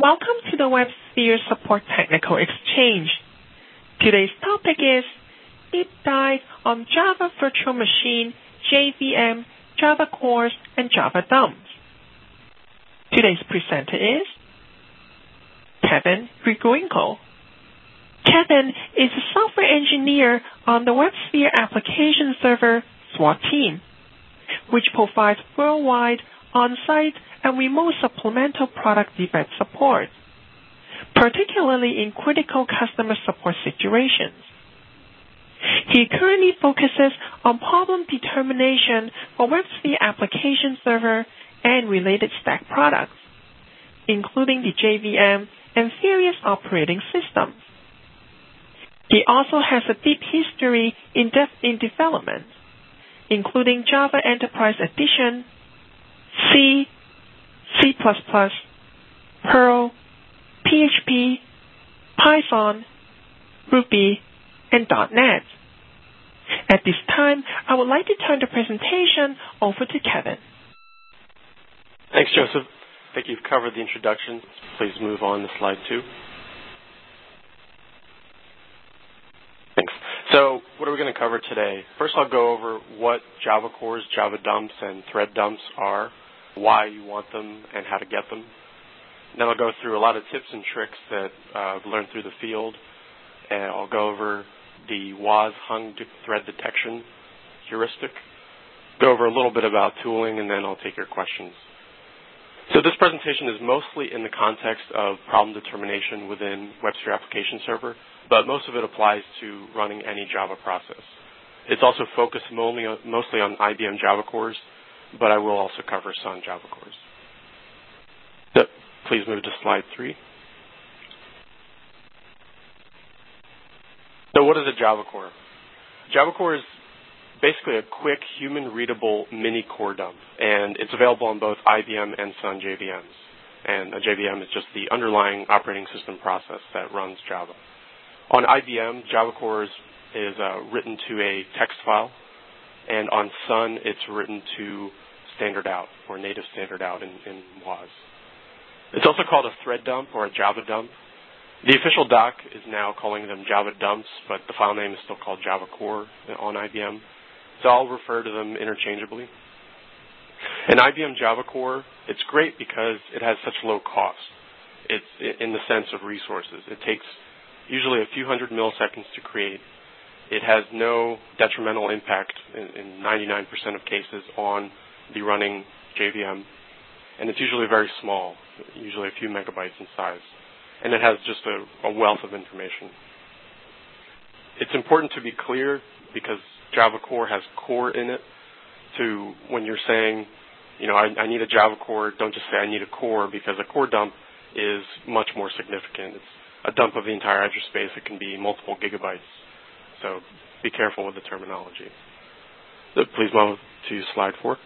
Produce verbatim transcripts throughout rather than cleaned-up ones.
Welcome to the WebSphere Support Technical Exchange. Today's topic is Deep Dive on Java Virtual Machine, J V M, Java Cores, and Java Dumps. Today's presenter is Kevin Grigorienko. Kevin is a software engineer on the WebSphere Application Server SWAT team, which provides worldwide, on-site, and remote supplemental product defect support, particularly in critical customer support situations. He currently focuses on problem determination for WebSphere Application Server and related stack products, including the J V M and various operating systems. He also has a deep history in, def- in development, including Java Enterprise Edition, C, C plus plus, Perl, P H P, Python, Ruby, and dot net. At this time, I would like to turn the presentation over to Kevin. Thanks, Joseph. I think you've covered the introduction. Please move on to slide two. Thanks. So what are we going to cover today? First, I'll go over what Java Cores, Java Dumps, and Thread Dumps are, why you want them, and how to get them. Then I'll go through a lot of tips and tricks that uh, I've learned through the field, and I'll go over the W A S hung thread detection heuristic, go over a little bit about tooling, and then I'll take your questions. So this presentation is mostly in the context of problem determination within WebSphere Application Server, but most of it applies to running any Java process. It's also focused mostly on, mostly on I B M Java Cores, but I will also cover some Java Cores. So please move to slide three. So what is a Java Core? Java Core is basically a quick, human-readable mini core dump, and it's available on both I B M and Sun J V Ms. And a J V M is just the underlying operating system process that runs Java. On I B M, Java Core is, is uh, written to a text file, and on Sun, it's written to standard out, or native standard out in, in W A S. It's also called a thread dump or a Java dump. The official doc is now calling them Java dumps, but the file name is still called Java Core on I B M. So I'll refer to them interchangeably. An I B M Java Core, it's great because it has such low cost. It's in the sense of resources. It takes usually a few hundred milliseconds to create. It has no detrimental impact in, in ninety-nine percent of cases on the running J V M. And it's usually very small, usually a few megabytes in size. And it has just a, a wealth of information. It's important to be clear because Java Core has core in it. To when you're saying, you know, I, I need a Java Core, don't just say I need a core, because a core dump is much more significant. It's a dump of the entire address space. It can be multiple gigabytes. So be careful with the terminology. So please move to slide four.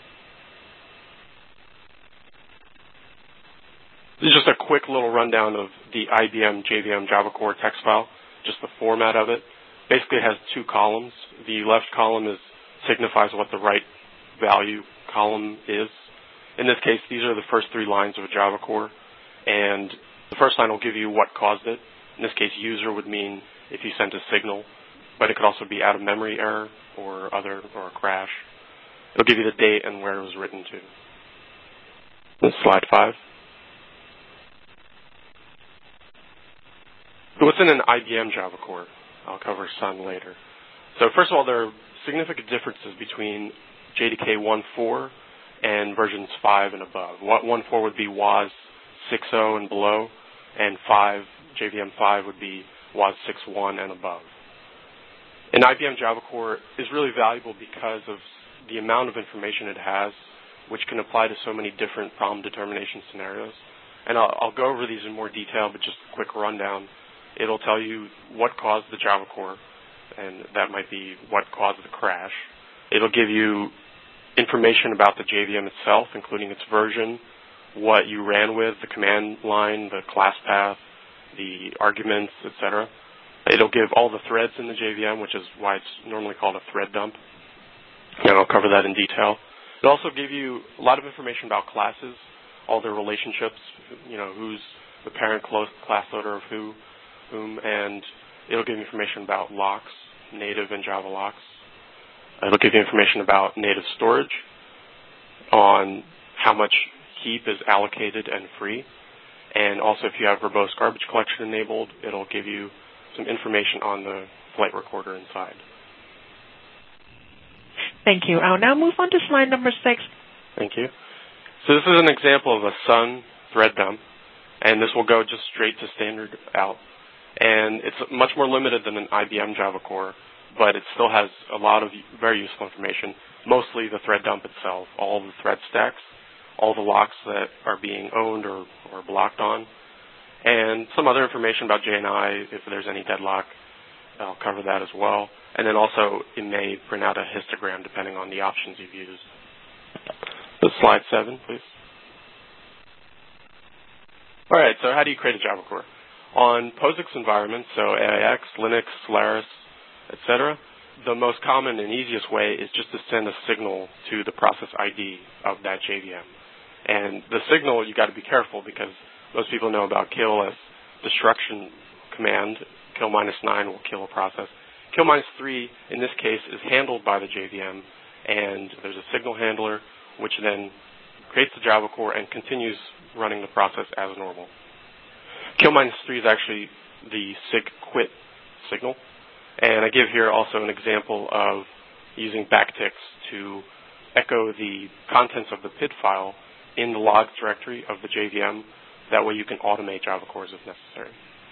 This is just a quick little rundown of the I B M J V M Java Core text file, just the format of it. Basically, it has two columns. The left column is signifies what the right value column is. In this case, these are the first three lines of a Java Core, and the first line will give you what caused it. In this case, user would mean if you sent a signal, but it could also be out-of-memory error or other or a crash. It'll give you the date and where it was written to. This is slide five. So what's in an I B M Java Core? I'll cover Sun later. So first of all, there are significant differences between J D K one point four and versions five and above. one point four would be W A S six point oh and below, and five, J V M five would be W A S six point one and above. An I B M Java Core is really valuable because of the amount of information it has, which can apply to so many different problem determination scenarios. And I'll, I'll go over these in more detail, but just a quick rundown. It'll tell you what caused the Java Core, and that might be what caused the crash. It'll give you information about the J V M itself, including its version, what you ran with, the command line, the class path, the arguments, et cetera. It'll give all the threads in the J V M, which is why it's normally called a thread dump. And I'll cover that in detail. It'll also give you a lot of information about classes, all their relationships, you know, who's the parent class loader of who, whom, and it'll give you information about locks, native and Java locks. It'll give you information about native storage, on how much heap is allocated and free. And also, if you have verbose garbage collection enabled, it'll give you some information on the flight recorder inside. Thank you. I'll now move on to slide number six. Thank you. So this is an example of a Sun thread dump, and this will go just straight to standard out. And it's much more limited than an I B M Java core, but it still has a lot of very useful information, mostly the thread dump itself, all the thread stacks, all the locks that are being owned or, or blocked on, and some other information about J N I, if there's any deadlock. I'll cover that as well. And then also, it may print out a histogram depending on the options you've used. So slide seven, please. All right, so how do you create a Java core? On POSIX environments, so A I X, Linux, Solaris, et cetera, the most common and easiest way is just to send a signal to the process I D of that J V M. And the signal, you got to be careful because most people know about kill as destruction command. Kill minus nine will kill a process. Kill minus three, in this case, is handled by the J V M, and there's a signal handler which then creates the Java core and continues running the process as normal. Kill minus three is actually the sig quit signal. And I give here also an example of using backticks to echo the contents of the P I D file in the logs directory of the J V M. That way you can automate Java cores if necessary.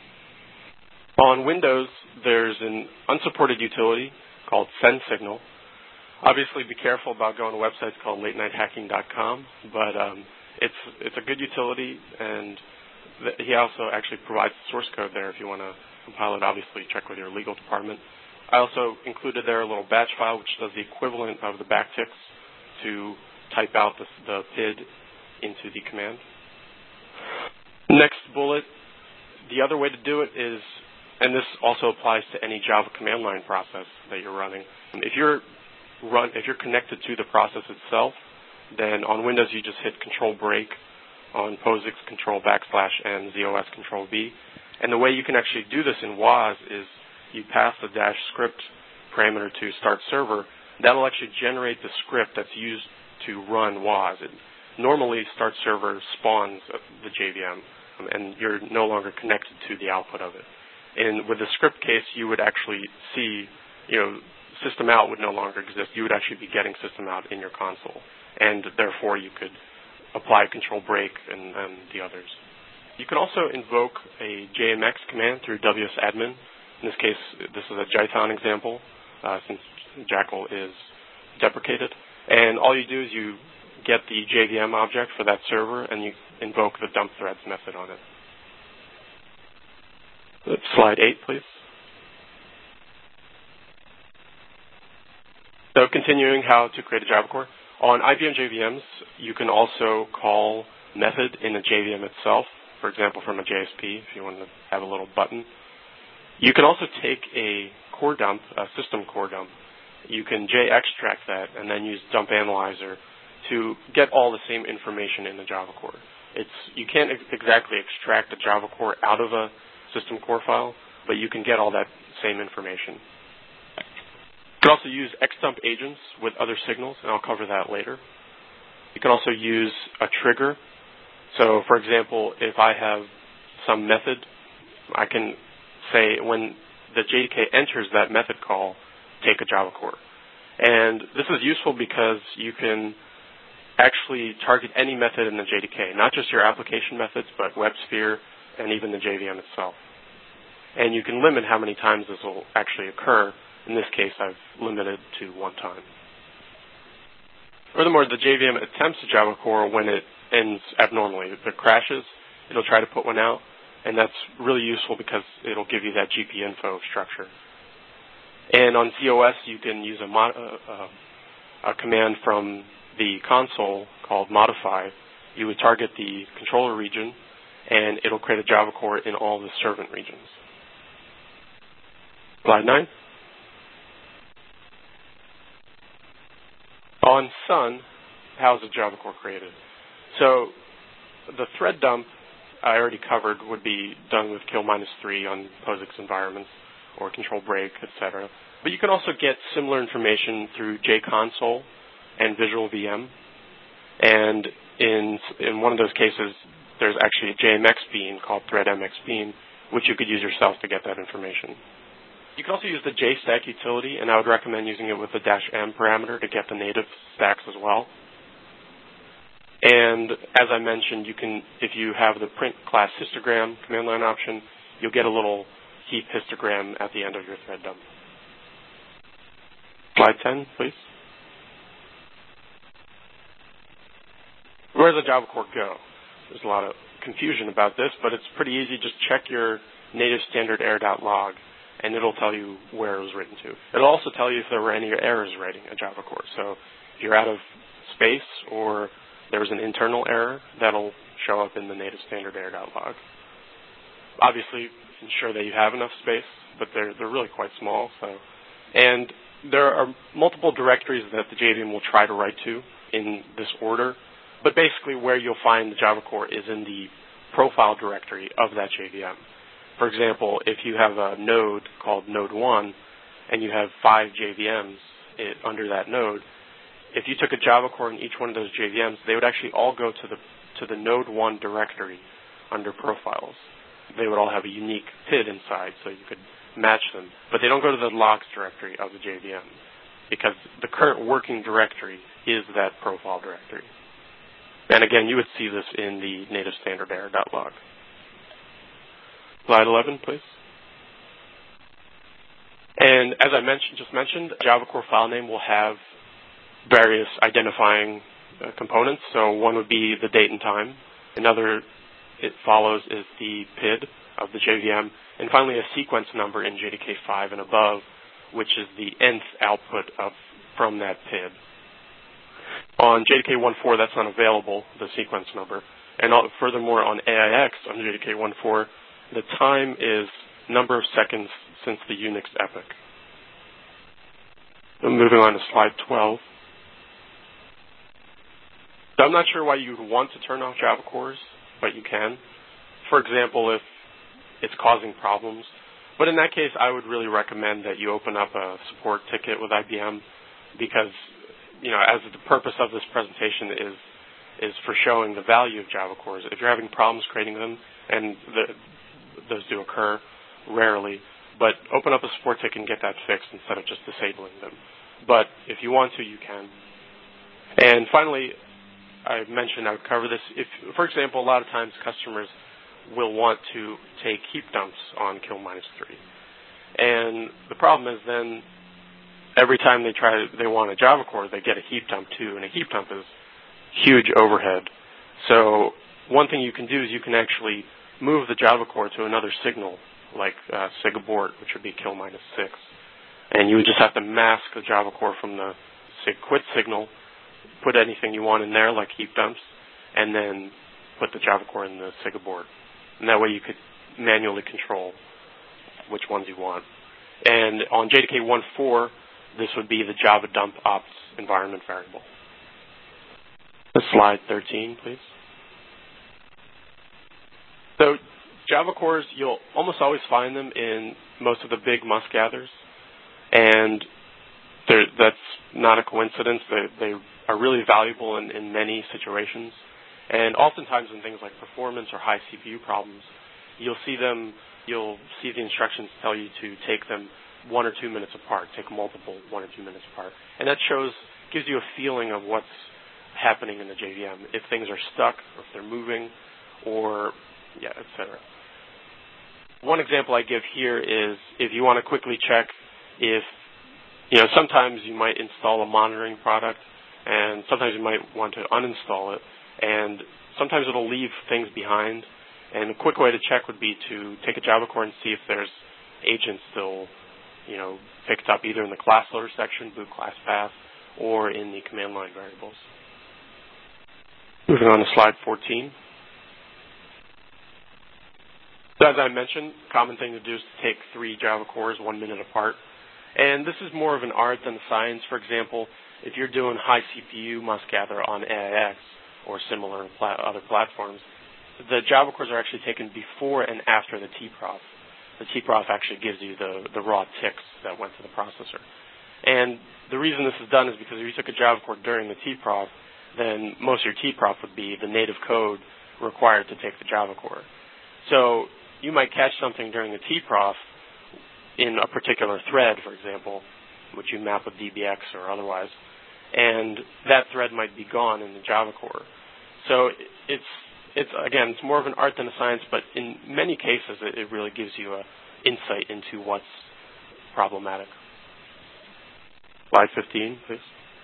On Windows, there's an unsupported utility called sendSignal. Obviously, be careful about going to websites called late night hacking dot com, but um, it's it's a good utility, and th- he also actually provides source code there if you want to compile it. Obviously, check with your legal department. I also included there a little batch file which does the equivalent of the backticks to type out the, the P I D into the command. Next bullet, the other way to do it is, and this also applies to any Java command line process that you're running. If you're run, if you're connected to the process itself, then on Windows you just hit Control Break, on POSIX Control backslash and Z O S Control B. And the way you can actually do this in W A S is you pass the dash script parameter to start server. That'll actually generate the script that's used to run W A S. It normally start server spawns the J V M, and you're no longer connected to the output of it. And with the script case, you would actually see, you know, system out would no longer exist. You would actually be getting system out in your console, and therefore you could apply control break and, and the others. You can also invoke a J M X command through W S admin. In this case, this is a Jython example, uh, since Jackal is deprecated. And all you do is you get the J V M object for that server, and you invoke the dump threads method on it. Slide eight, please. So continuing how to create a Java core. On I B M J V Ms, you can also call method in the J V M itself, for example, from a J S P, if you want to have a little button. You can also take a core dump, a system core dump. You can J extract that and then use dump analyzer to get all the same information in the Java core. It's, you can't ex- exactly extract the Java core out of a system core file, but you can get all that same information. You can also use xdump agents with other signals, and I'll cover that later. You can also use a trigger. So, for example, if I have some method, I can say when the J D K enters that method call, take a Java core. And this is useful because you can actually target any method in the J D K, not just your application methods, but WebSphere and even the J V M itself. And you can limit how many times this will actually occur. In this case, I've limited to one time. Furthermore, the J V M attempts a Java core when it ends abnormally. If it crashes, it'll try to put one out, and that's really useful because it'll give you that G P info structure. And on C O S, you can use a, mod, uh, a command from the console called modify. You would target the controller region, and it'll create a Java core in all the servant regions. Slide nine. On Sun, how is a Java core created? So the thread dump, I already covered would be done with kill minus three on POSIX environments or control break, et cetera. But you can also get similar information through JConsole and Visual V M. And in in one of those cases, there's actually a J M X bean called ThreadMXBean, which you could use yourself to get that information. You can also use the J stack utility, and I would recommend using it with the dash M parameter to get the native stacks as well. And as I mentioned, you can, if you have the print class histogram command line option, you'll get a little heap histogram at the end of your thread dump. Slide ten, please. Where does the Java core go? There's a lot of confusion about this, but it's pretty easy. Just check your native standard error.log, and it'll tell you where it was written to. It'll also tell you if there were any errors writing a Java core. So if you're out of space or there was an internal error, that'll show up in the native standard error.log. Obviously, ensure that you have enough space, but they're they're really quite small. So, and there are multiple directories that the J V M will try to write to in this order. But basically, where you'll find the Java core is in the profile directory of that J V M. For example, if you have a node called node one and you have five J V Ms it, under that node, if you took a Java core in each one of those J V Ms, they would actually all go to the to the node one directory under profiles. They would all have a unique P I D inside, so you could match them. But they don't go to the logs directory of the J V M because the current working directory is that profile directory. And again, you would see this in the native standard error.log. Slide eleven, please. And as I mentioned, just mentioned, Java core file name will have various identifying uh, components. So one would be the date and time. Another it follows is the P I D of the J V M. And finally, a sequence number in J D K five and above, which is the nth output of from that P I D. On J D K one point four, that's not available, the sequence number. And all, furthermore, on A I X, on J D K one point four, the time is number of seconds since the Unix epoch. So moving on to slide twelve. So I'm not sure why you would want to turn off Java cores, but you can. For example, if it's causing problems. But in that case, I would really recommend that you open up a support ticket with I B M because, you know, as the purpose of this presentation is is for showing the value of Java cores. If you're having problems creating them, and the, those do occur rarely, but open up a support ticket and get that fixed instead of just disabling them. But if you want to, you can. And finally, I mentioned I would cover this. If, for example, a lot of times customers will want to take heap dumps on kill minus three. And the problem is then every time they try, they want a Java core, they get a heap dump too, and a heap dump is huge overhead. So one thing you can do is you can actually move the Java core to another signal, like uh, sigabort, which would be kill minus six. And you would just have to mask the Java core from the sig quit signal, put anything you want in there, like heap dumps, and then put the Java core in the sigabort. And that way you could manually control which ones you want. And on J D K one point four, this would be the Java dump ops environment variable. Slide thirteen, please. So Java cores, you'll almost always find them in most of the big must gathers. And that's not a coincidence. They, they are really valuable in, in many situations. And oftentimes in things like performance or high C P U problems, you'll see them, you'll see the instructions tell you to take them one or two minutes apart, take multiple one or two minutes apart. And that shows, gives you a feeling of what's happening in the J V M, if things are stuck, or if they're moving, or, yeah, et cetera. One example I give here is if you want to quickly check if, you know, sometimes you might install a monitoring product, and sometimes you might want to uninstall it, and sometimes it'll leave things behind. And a quick way to check would be to take a Java core and see if there's agents still, you know, picked up either in the class loader section, boot class path, or in the command line variables. Moving on to slide fourteen. So as I mentioned, common thing to do is to take three Java cores one minute apart. And this is more of an art than a science. For example, if you're doing high C P U must gather on A I X or similar pla- other platforms, the Java cores are actually taken before and after the tprof. The tprof actually gives you the, the raw ticks that went to the processor. And the reason this is done is because if you took a Java core during the tprof, then most of your tprof would be the native code required to take the Java core. So you might catch something during the tprof in a particular thread, for example, which you map with D B X or otherwise, and that thread might be gone in the Java core. So it's, it's again, it's more of an art than a science, but in many cases it, it really gives you an insight into what's problematic. Slide fifteen, please.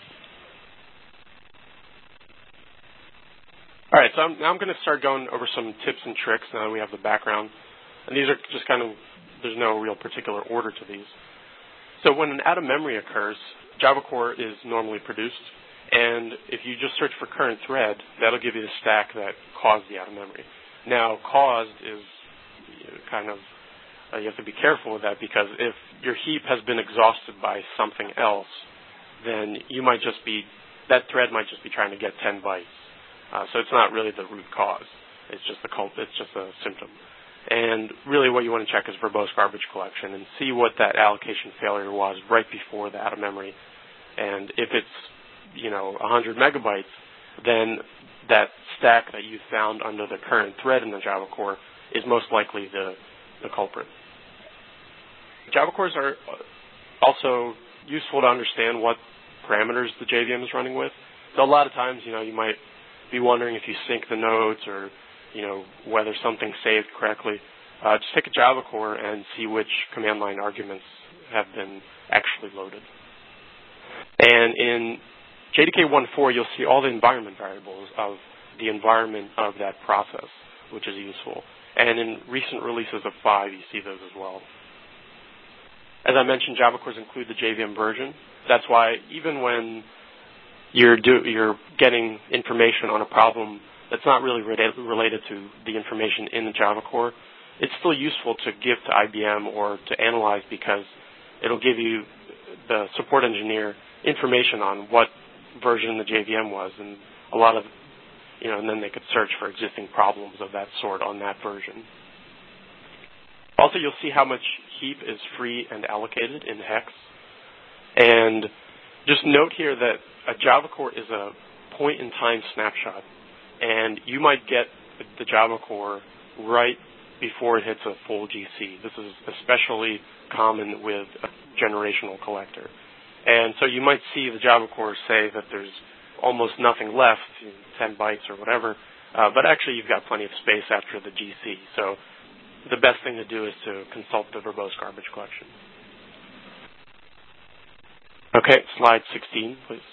All right, so I'm, now I'm going to start going over some tips and tricks now that we have the background. And these are just kind of, there's no real particular order to these. So when an out-of-memory occurs, Java core is normally produced. And if you just search for current thread, that'll give you the stack that caused the out-of-memory. Now, caused is kind of, uh, you have to be careful with that, because if your heap has been exhausted by something else, then you might just be, that thread might just be trying to get ten bytes. Uh, so it's not really the root cause. It's just the cult, it's just a symptom. And really what you want to check is verbose garbage collection and see what that allocation failure was right before the out-of-memory. And if it's, you know, one hundred megabytes, then that stack that you found under the current thread in the Java core is most likely the, the culprit. Java cores are also useful to understand what parameters the J V M is running with. So a lot of times, you know, you might be wondering if you sync the nodes or, you know, whether something's saved correctly. Uh, just take a Java core and see which command line arguments have been actually loaded. And in J D K one point four, you'll see all the environment variables of the environment of that process, which is useful. And in recent releases of five, you see those as well. As I mentioned, Java cores include the J V M version. That's why even when you're, do, you're getting information on a problem that's not really re- related to the information in the Java core, it's still useful to give to I B M or to analyze, because it'll give you, the support engineer, information on what version the J V M was, and a lot of, you know, and then they could search for existing problems of that sort on that version. Also, you'll see how much heap is free and allocated in hex. And just note here that a Java core is a point-in-time snapshot, and you might get the Java core right before it hits a full G C. This is especially common with a generational collector. And so you might see the Java core say that there's almost nothing left, ten bytes or whatever, uh, but actually you've got plenty of space after the G C. So the best thing to do is to consult the verbose garbage collection. Okay, slide sixteen, please.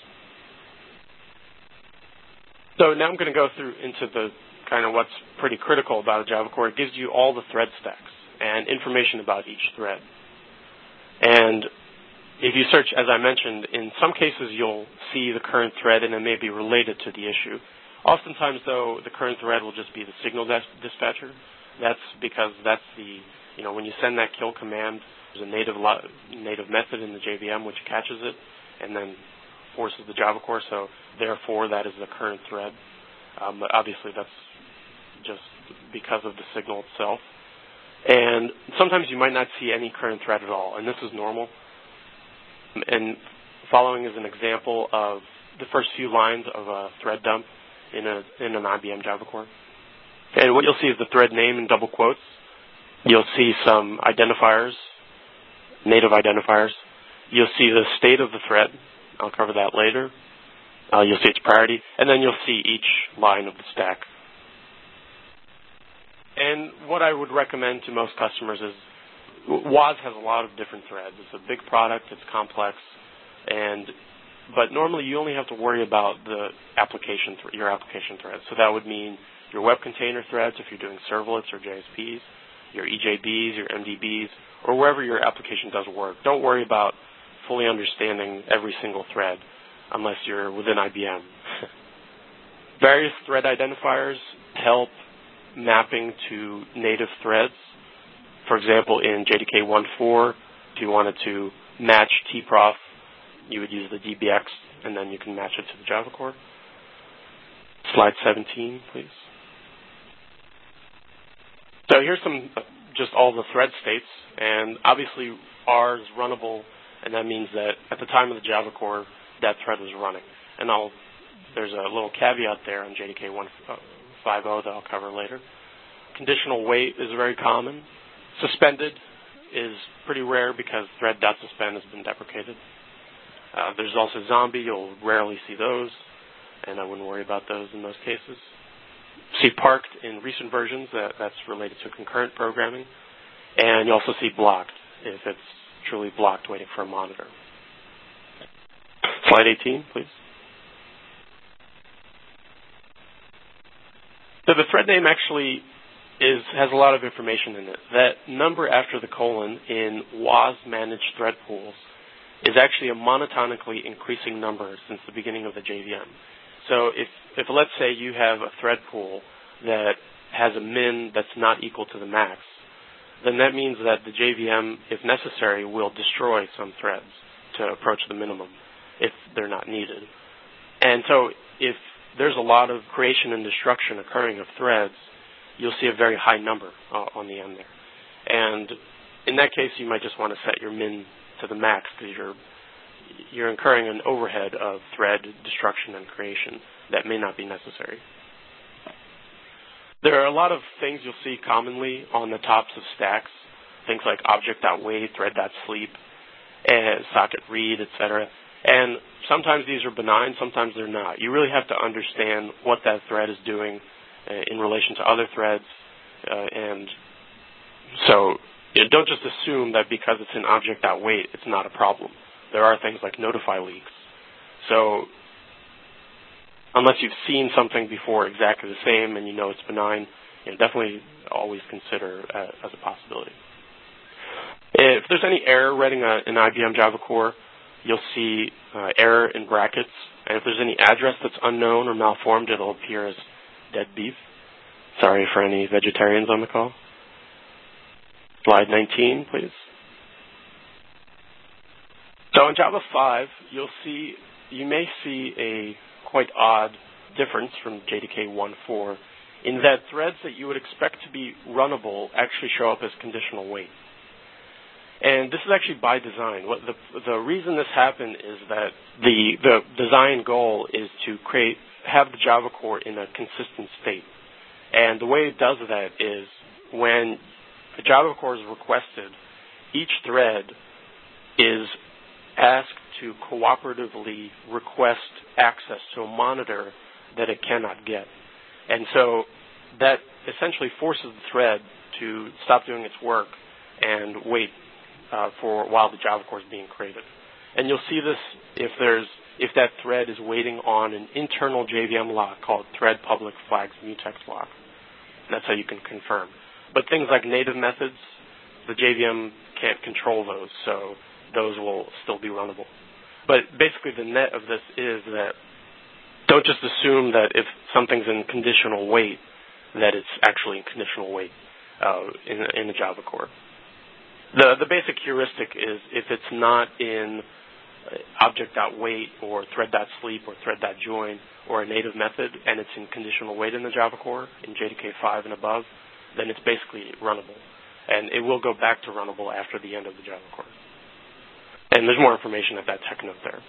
So now I'm going to go through into the kind of what's pretty critical about a Java core. It gives you all the thread stacks and information about each thread. And if you search, as I mentioned, in some cases you'll see the current thread and it may be related to the issue. Oftentimes, though, the current thread will just be the signal dis- dispatcher. That's because that's the, you know, when you send that kill command, there's a native lo- native method in the J V M which catches it and then forces the Java core, so therefore that is the current thread. Um, but obviously that's just because of the signal itself. And sometimes you might not see any current thread at all, and this is normal. And following is an example of the first few lines of a thread dump in, a, in an I B M Java core. And what you'll see is the thread name in double quotes. You'll see some identifiers, native identifiers. You'll see the state of the thread. I'll cover that later. Uh, you'll see its priority. And then you'll see each line of the stack. And what I would recommend to most customers is W A S has a lot of different threads. It's a big product. It's complex. And but normally you only have to worry about the application, th- your application threads. So that would mean your web container threads if you're doing servlets or J S Ps, your E J Bs, your M D Bs, or wherever your application does work. Don't worry about fully understanding every single thread unless you're within I B M. Various thread identifiers help mapping to native threads. For example, in J D K one point four, if you wanted to match tprof, you would use the D B X, and then you can match it to the Java core. Slide seventeen, please. So here's some, just all the thread states, and obviously R is runnable, and that means that at the time of the Java core, that thread was running. And I'll, there's a little caveat there on J D K one fifty that I'll cover later. Conditional wait is very common. Suspended is pretty rare because thread.suspend has been deprecated. Uh, there's also zombie. You'll rarely see those, and I wouldn't worry about those in those cases. See parked in recent versions. That, that's related to concurrent programming. And you also see blocked if it's truly blocked waiting for a monitor. Slide eighteen, please. So the thread name actually is has a lot of information in it. That number after the colon in W A S managed thread pools is actually a monotonically increasing number since the beginning of the J V M. So if, if let's say you have a thread pool that has a min that's not equal to the max, then that means that the J V M, if necessary, will destroy some threads to approach the minimum if they're not needed. And so if there's a lot of creation and destruction occurring of threads, you'll see a very high number uh, on the end there. And in that case, you might just want to set your min to the max because you're you're incurring an overhead of thread destruction and creation that may not be necessary. There are a lot of things you'll see commonly on the tops of stacks, things like object.wait, thread.sleep, and socket read, et cetera. And sometimes these are benign, sometimes they're not. You really have to understand what that thread is doing uh, in relation to other threads. Uh, and so you know, don't just assume that because it's in object.wait, it's not a problem. There are things like notify leaks. So unless you've seen something before exactly the same and you know it's benign, you know, definitely always consider uh, as a possibility. If there's any error writing a, an I B M Java core, you'll see uh, error in brackets. And if there's any address that's unknown or malformed, it'll appear as dead beef. Sorry for any vegetarians on the call. Slide nineteen, please. So in Java five, you'll see, you may see a quite odd difference from J D K one point four in that threads that you would expect to be runnable actually show up as conditional wait. And this is actually by design. What the, the reason this happened is that the, the design goal is to create, have the Java core in a consistent state. And the way it does that is when the Java core is requested, each thread is asked to cooperatively request access to a monitor that it cannot get. And so that essentially forces the thread to stop doing its work and wait uh, for while the Java core is being created. And you'll see this if there's if that thread is waiting on an internal J V M lock called thread public flags mutex lock. That's how you can confirm. But things like native methods, the J V M can't control those, so those will still be runnable. But basically the net of this is that don't just assume that if something's in conditional wait, that it's actually in conditional wait uh, in, in the Java core. The, the basic heuristic is if it's not in object.wait or thread.sleep or thread.join or a native method and it's in conditional wait in the Java core, in J D K five and above, then it's basically runnable. And it will go back to runnable after the end of the Java core. And there's more information at that tech note there.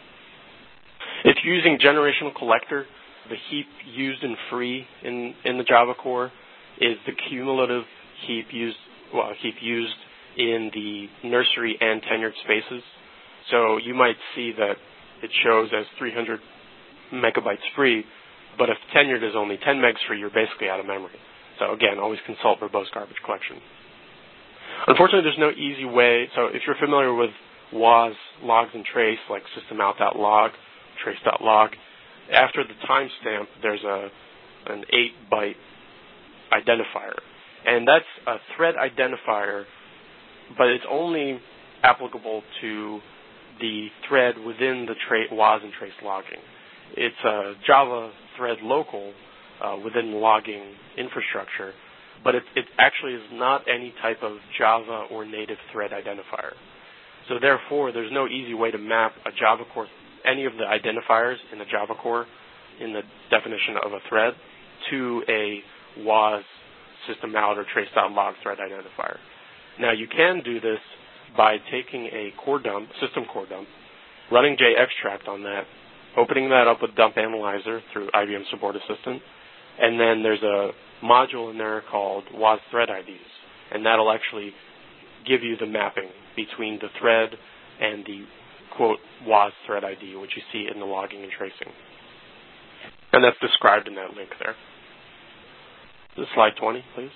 If you're using generational collector, the heap used in free in, in the Java core is the cumulative heap used, well, heap used in the nursery and tenured spaces. So you might see that it shows as three hundred megabytes free, but if tenured is only ten megs free, you're basically out of memory. So again, always consult verbose garbage collection. Unfortunately, there's no easy way. So if you're familiar with W A S logs and trace, like systemout.log, trace.log, after the timestamp, there's a an eight byte identifier. And that's a thread identifier, but it's only applicable to the thread within the tra- W A S and trace logging. It's a Java thread local uh, within the logging infrastructure, but it, it actually is not any type of Java or native thread identifier. So therefore, there's no easy way to map a Java core, any of the identifiers in the Java core in the definition of a thread to a W A S systemout or trace.log thread identifier. Now, you can do this by taking a core dump, system core dump, running JExtract on that, opening that up with Dump Analyzer through I B M Support Assistant, and then there's a module in there called W A S Thread I Ds, and that'll actually give you the mapping between the thread and the, quote, W A S thread I D, which you see in the logging and tracing. And that's described in that link there. This is slide twenty, please.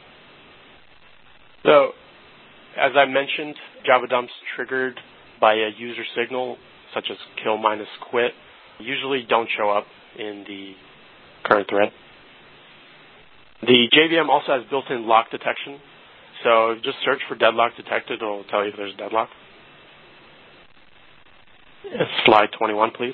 So, as I mentioned, Java dumps triggered by a user signal, such as kill minus quit, usually don't show up in the current thread. The J V M also has built-in lock detection. So just search for deadlock detected. It'll tell you if there's a deadlock. Slide twenty-one, please.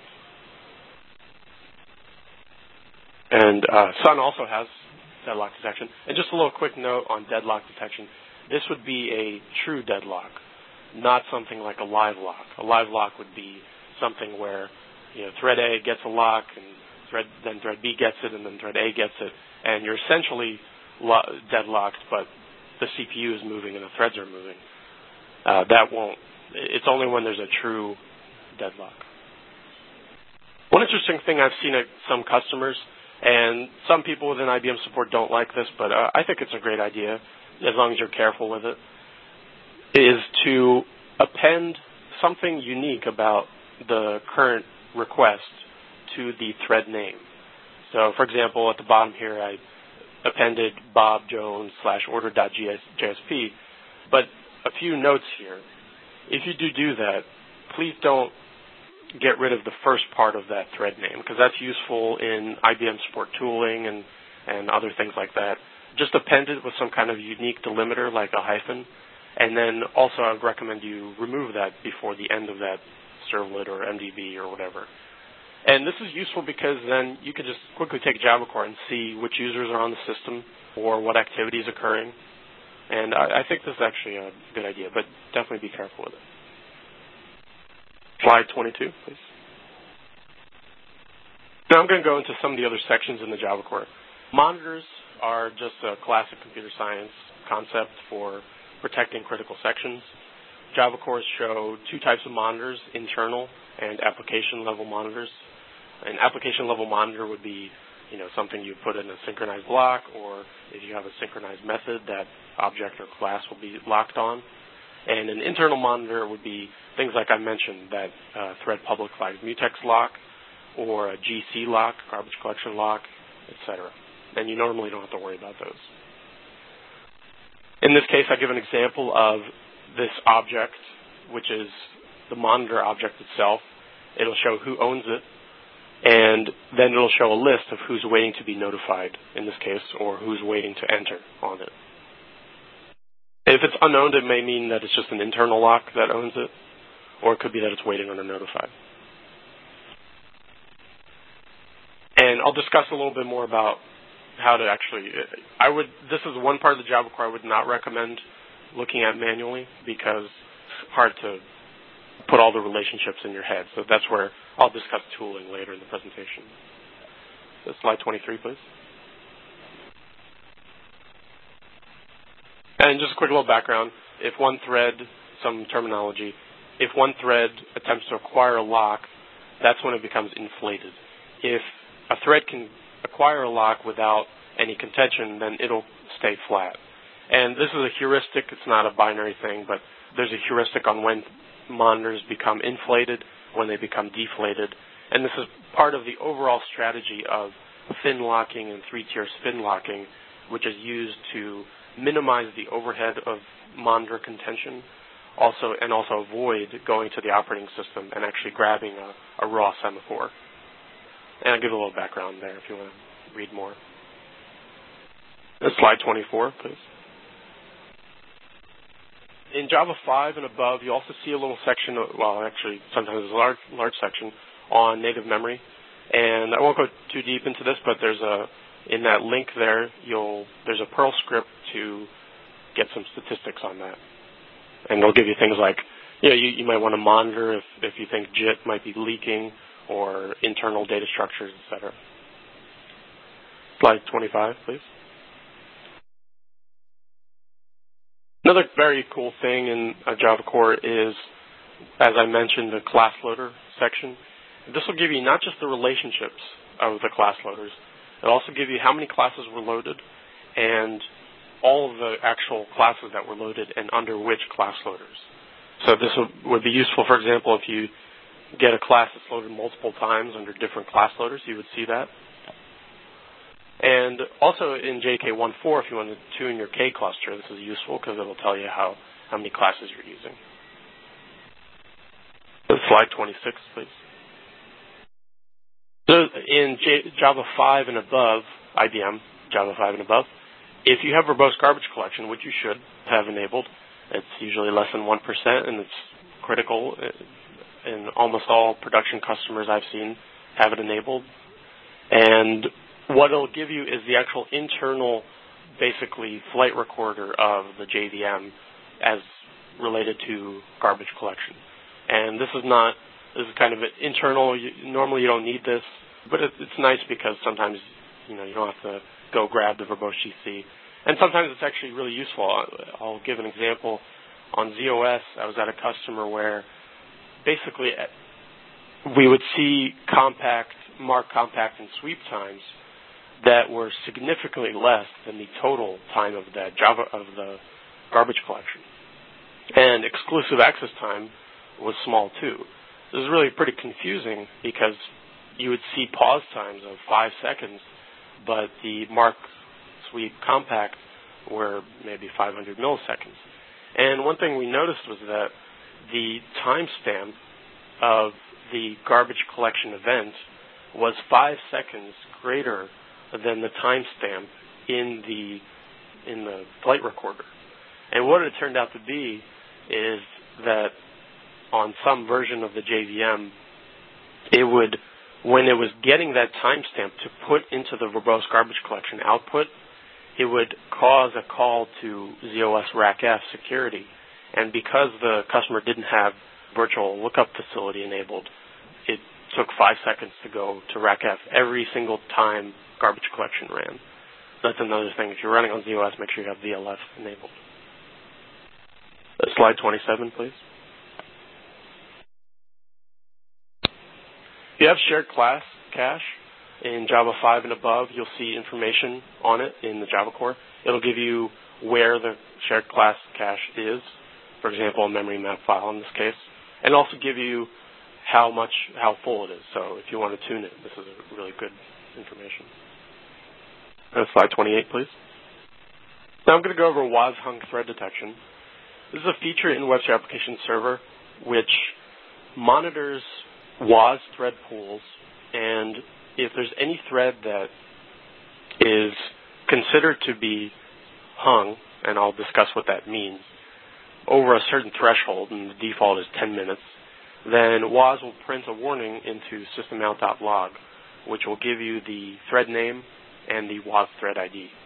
And uh, Sun also has deadlock detection. And just a little quick note on deadlock detection. This would be a true deadlock, not something like a live lock. A live lock would be something where, you know, thread A gets a lock, and thread, then thread B gets it, and then thread A gets it, and you're essentially lo- deadlocked, but the C P U is moving and the threads are moving. Uh, that won't. It's only when there's a true deadlock. One interesting thing I've seen at some customers, and some people within I B M support don't like this, but uh, I think it's a great idea, as long as you're careful with it, is to append something unique about the current request to the thread name. So, for example, at the bottom here, I appended Bob Jones slash order.jsp, but a few notes here. If you do do that, please don't get rid of the first part of that thread name, because that's useful in I B M support tooling and, and other things like that. Just append it with some kind of unique delimiter like a hyphen, and then also I would recommend you remove that before the end of that servlet or M D B or whatever. And this is useful because then you can just quickly take Java Core and see which users are on the system or what activity is occurring. And I, I think this is actually a good idea, but definitely be careful with it. Slide twenty-two, please. Now I'm going to go into some of the other sections in the Java Core. Monitors are just a classic computer science concept for protecting critical sections. Java cores show two types of monitors, internal and application level monitors. An application level monitor would be, you know, something you put in a synchronized block, or if you have a synchronized method, that object or class will be locked on. And an internal monitor would be things like I mentioned, that uh, thread public flag mutex lock, or a G C lock, garbage collection lock, et cetera. And you normally don't have to worry about those. In this case, I give an example of this object, which is the monitor object itself. It'll show who owns it, and then it'll show a list of who's waiting to be notified in this case, or who's waiting to enter on it. If it's unowned, it may mean that it's just an internal lock that owns it, or it could be that it's waiting on a notified. And I'll discuss a little bit more about how to actually, I would, this is one part of the Java Core I would not recommend looking at manually, because it's hard to put all the relationships in your head. So that's where I'll discuss tooling later in the presentation. So slide twenty-three, please. And just a quick little background. If one thread, some terminology, if one thread attempts to acquire a lock, that's when it becomes inflated. If a thread can acquire a lock without any contention, then it'll stay flat. And this is a heuristic. It's not a binary thing, but there's a heuristic on when monitors become inflated, when they become deflated. And this is part of the overall strategy of fin locking and three-tier spin locking, which is used to minimize the overhead of monitor contention, also and also avoid going to the operating system and actually grabbing a, a raw semaphore. And I'll give a little background there if you want to read more. And slide twenty-four, please. In Java five and above, you also see a little section, of, well, actually, sometimes it's a large, large section on native memory. And I won't go too deep into this, but there's a, in that link there, you'll, there's a Perl script to get some statistics on that. And they'll give you things like, you know, you, you might want to monitor if, if you think J I T might be leaking, or internal data structures, et cetera. Slide twenty-five, please. Another very cool thing in a Java core is, as I mentioned, the class loader section. This will give you not just the relationships of the class loaders, it'll also give you how many classes were loaded and all of the actual classes that were loaded and under which class loaders. So this would be useful, for example, if you get a class that's loaded multiple times under different class loaders, you would see that. And also in J K one point four, if you want to tune your K cluster, this is useful because it will tell you how, how many classes you're using. So slide twenty-six, please. So in J- Java five and above, I B M, Java five and above, if you have verbose garbage collection, which you should have enabled, it's usually less than one percent, and it's critical. In almost all production customers I've seen have it enabled. And what it'll give you is the actual internal, basically, flight recorder of the J V M as related to garbage collection. And this is not, this is kind of an internal, you, normally you don't need this, but it, it's nice because sometimes, you know, you don't have to go grab the verbose G C. And sometimes it's actually really useful. I'll, I'll give an example. On Z O S, I was at a customer where basically we would see compact, mark compact and sweep times that were significantly less than the total time of that Java, of the garbage collection. And exclusive access time was small too. This is really pretty confusing because you would see pause times of five seconds, but the mark, sweep, compact were maybe five hundred milliseconds. And one thing we noticed was that the timestamp of the garbage collection event was five seconds greater than the timestamp in the in the flight recorder. And what it turned out to be is that on some version of the J V M, it would, when it was getting that timestamp to put into the verbose garbage collection output, it would cause a call to Z O S rackf security. And because the customer didn't have virtual lookup facility enabled, it took five seconds to go to rackf every single time garbage collection ran. That's another thing. If you're running on Z O S, make sure you have V L F enabled. Uh, slide twenty-seven, please. If you have shared class cache in Java five and above, you'll see information on it in the Java core. It'll give you where the shared class cache is, for example, a memory map file in this case, and also give you how much, how full it is. So if you want to tune it, this is a really good information. Uh, slide twenty-eight, please. Now I'm going to go over W A S hung thread detection. This is a feature in Webster Application Server which monitors W A S thread pools, and if there's any thread that is considered to be hung, and I'll discuss what that means, over a certain threshold, and the default is ten minutes, then W A S will print a warning into systemout.log, which will give you the thread name and the W A S thread I D.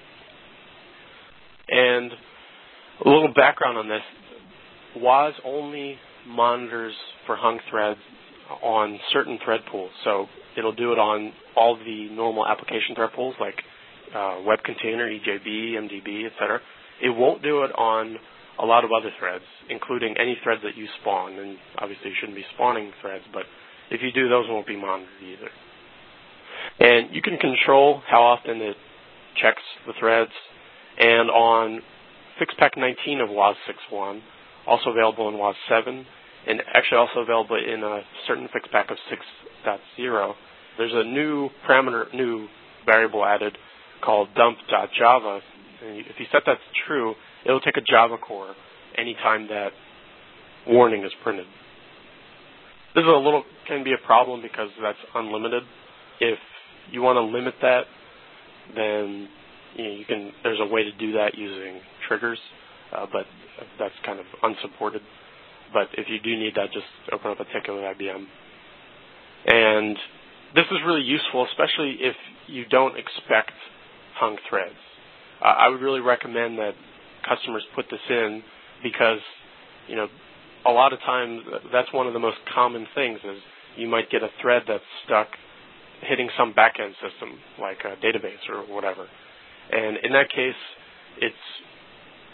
And a little background on this, W A S only monitors for hung threads on certain thread pools. So it'll do it on all the normal application thread pools like uh, web container, E J B, M D B, et cetera. It won't do it on a lot of other threads, including any threads that you spawn. And obviously you shouldn't be spawning threads, but if you do, those won't be monitored either. And you can control how often it checks the threads. And on FixPack nineteen of W A S six point one, also available in W A S seven, and actually also available in a certain FixPack of six point zero, there's a new parameter, new variable added called dump.java. And if you set that to true, it'll take a Java core anytime that warning is printed. This is a little, can be a problem because that's unlimited. If you want to limit that, then you know, you can. There's a way to do that using triggers, uh, but that's kind of unsupported. But if you do need that, just open up a ticket with I B M. And this is really useful, especially if you don't expect hung threads. Uh, I would really recommend that customers put this in because, you know, a lot of times that's one of the most common things is you might get a thread that's stuck hitting some back-end system like a database or whatever. And in that case, it's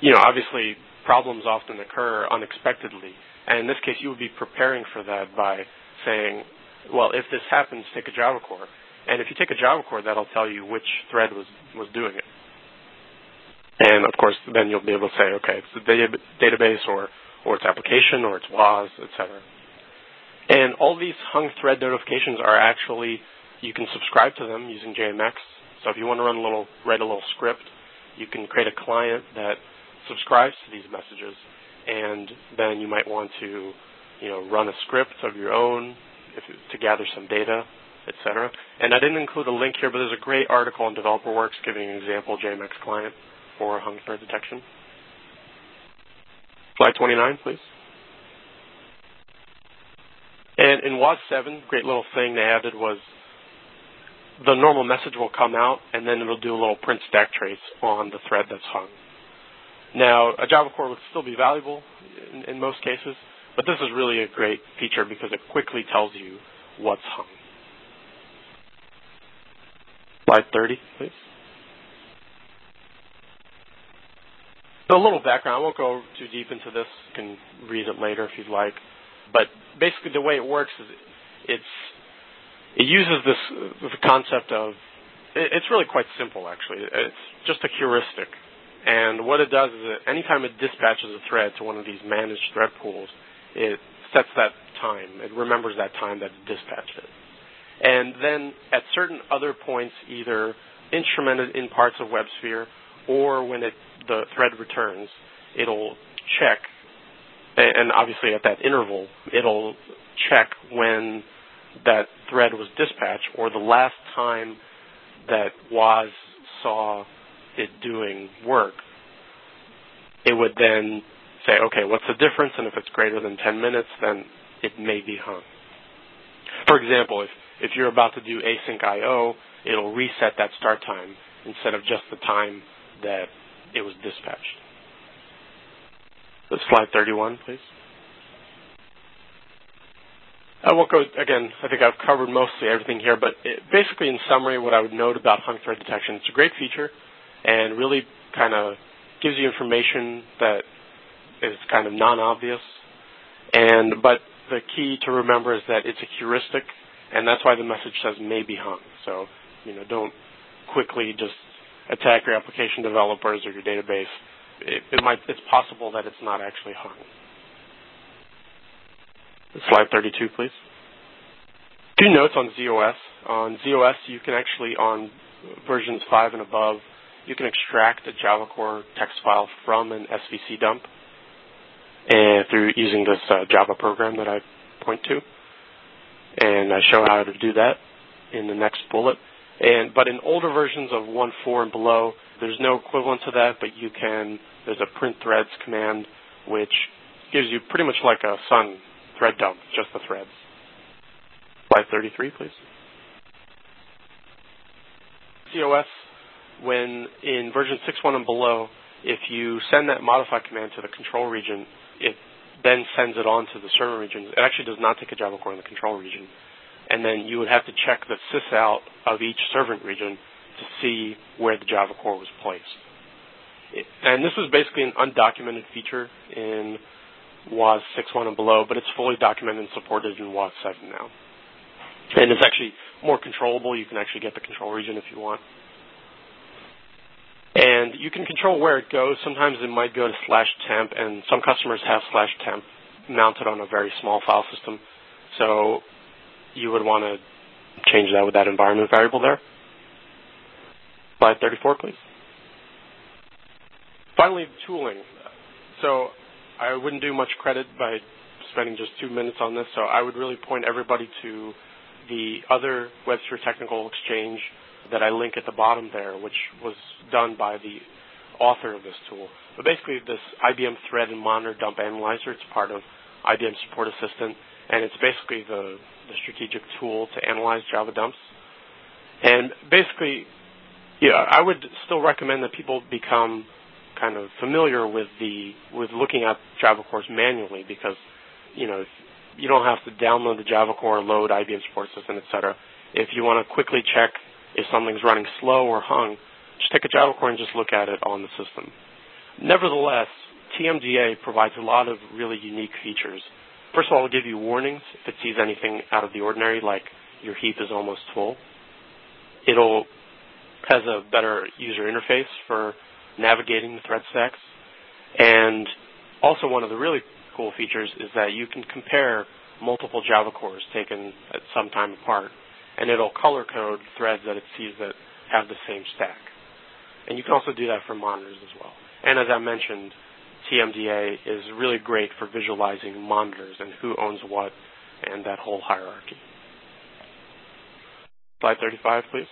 you know, obviously problems often occur unexpectedly. And in this case, you would be preparing for that by saying, well, if this happens, take a Java core. And if you take a Java core, that'll tell you which thread was, was doing it. And, of course, then you'll be able to say, okay, it's the data, database or, or its application or its W A S, et cetera. And all these hung thread notifications are actually, you can subscribe to them using J M X. So if you want to run a little, write a little script, you can create a client that subscribes to these messages. And then you might want to, you know, run a script of your own if, to gather some data, et cetera. And I didn't include a link here, but there's a great article on DeveloperWorks giving an example J M X client for hung thread detection. Slide twenty-nine, please. And in W A S seven, great little thing they added was the normal message will come out, and then it'll do a little print stack trace on the thread that's hung. Now, a Java core would still be valuable in, in most cases, but this is really a great feature because it quickly tells you what's hung. Slide thirty, please. So a little background. I won't go too deep into this. You can read it later if you'd like. But basically the way it works is it's it uses this the concept of, it's really quite simple actually. It's just a heuristic. And what it does is that anytime it dispatches a thread to one of these managed thread pools, it sets that time. It remembers that time that it dispatched it. And then at certain other points, either instrumented in parts of WebSphere or when it, the thread returns, it'll check, and obviously at that interval, it'll check when that thread was dispatched or the last time that W A S saw it doing work. It would then say, okay, what's the difference? And if it's greater than ten minutes, then it may be hung. For example, if, if you're about to do async I O, it'll reset that start time instead of just the time that it was dispatched. So slide thirty-one, please. I won't go, again, I think I've covered mostly everything here, but it, basically in summary, what I would note about hung thread detection, it's a great feature and really kind of gives you information that is kind of non-obvious. And but the key to remember is that it's a heuristic, and that's why the message says may be hung. So, you know, don't quickly just attack your application developers or your database. It, it might, it's possible that it's not actually hung. Slide thirty-two, please. Two notes on Z O S. On Z O S, you can actually, on versions five and above, you can extract a Java core text file from an S V C dump and through using this uh, Java program that I point to. And I show how to do that in the next bullet. And but in older versions of one point four and below, there's no equivalent to that, but you can, there's a print threads command, which gives you pretty much like a Sun thread dump, just the threads. Slide thirty-three, please. Z O S, when in version six point one and below, if you send that modify command to the control region, it then sends it on to the server region. It actually does not take a Java core in the control region. And then you would have to check the sysout of each servant region to see where the Java core was placed. It, and this was basically an undocumented feature in W A S six point one and below, but it's fully documented and supported in W A S seven now. And it's actually more controllable. You can actually get the control region if you want. And you can control where it goes. Sometimes it might go to slash temp, and some customers have slash temp mounted on a very small file system. So you would want to change that with that environment variable there. Slide thirty-four, please. Finally, tooling. So I wouldn't do much credit by spending just two minutes on this, so I would really point everybody to the other WebSphere Technical Exchange that I link at the bottom there, which was done by the author of this tool. But basically, this I B M Thread and Monitor Dump Analyzer, it's part of I B M Support Assistant, and it's basically the, the strategic tool to analyze Java dumps. And basically, yeah, I would still recommend that people become kind of familiar with the with looking at Java cores manually, because you know you don't have to download the Java core, load I B M Support Assistant, et cetera. If you want to quickly check if something's running slow or hung, just take a Java core and just look at it on the system. Nevertheless, T M D A provides a lot of really unique features. First of all, it'll give you warnings if it sees anything out of the ordinary, like your heap is almost full. It'll has a better user interface for navigating the thread stacks. And also one of the really cool features is that you can compare multiple Java cores taken at some time apart, and it'll color code threads that it sees that have the same stack. And you can also do that for monitors as well. And as I mentioned, T M D A is really great for visualizing monitors and who owns what and that whole hierarchy. Slide thirty-five, please.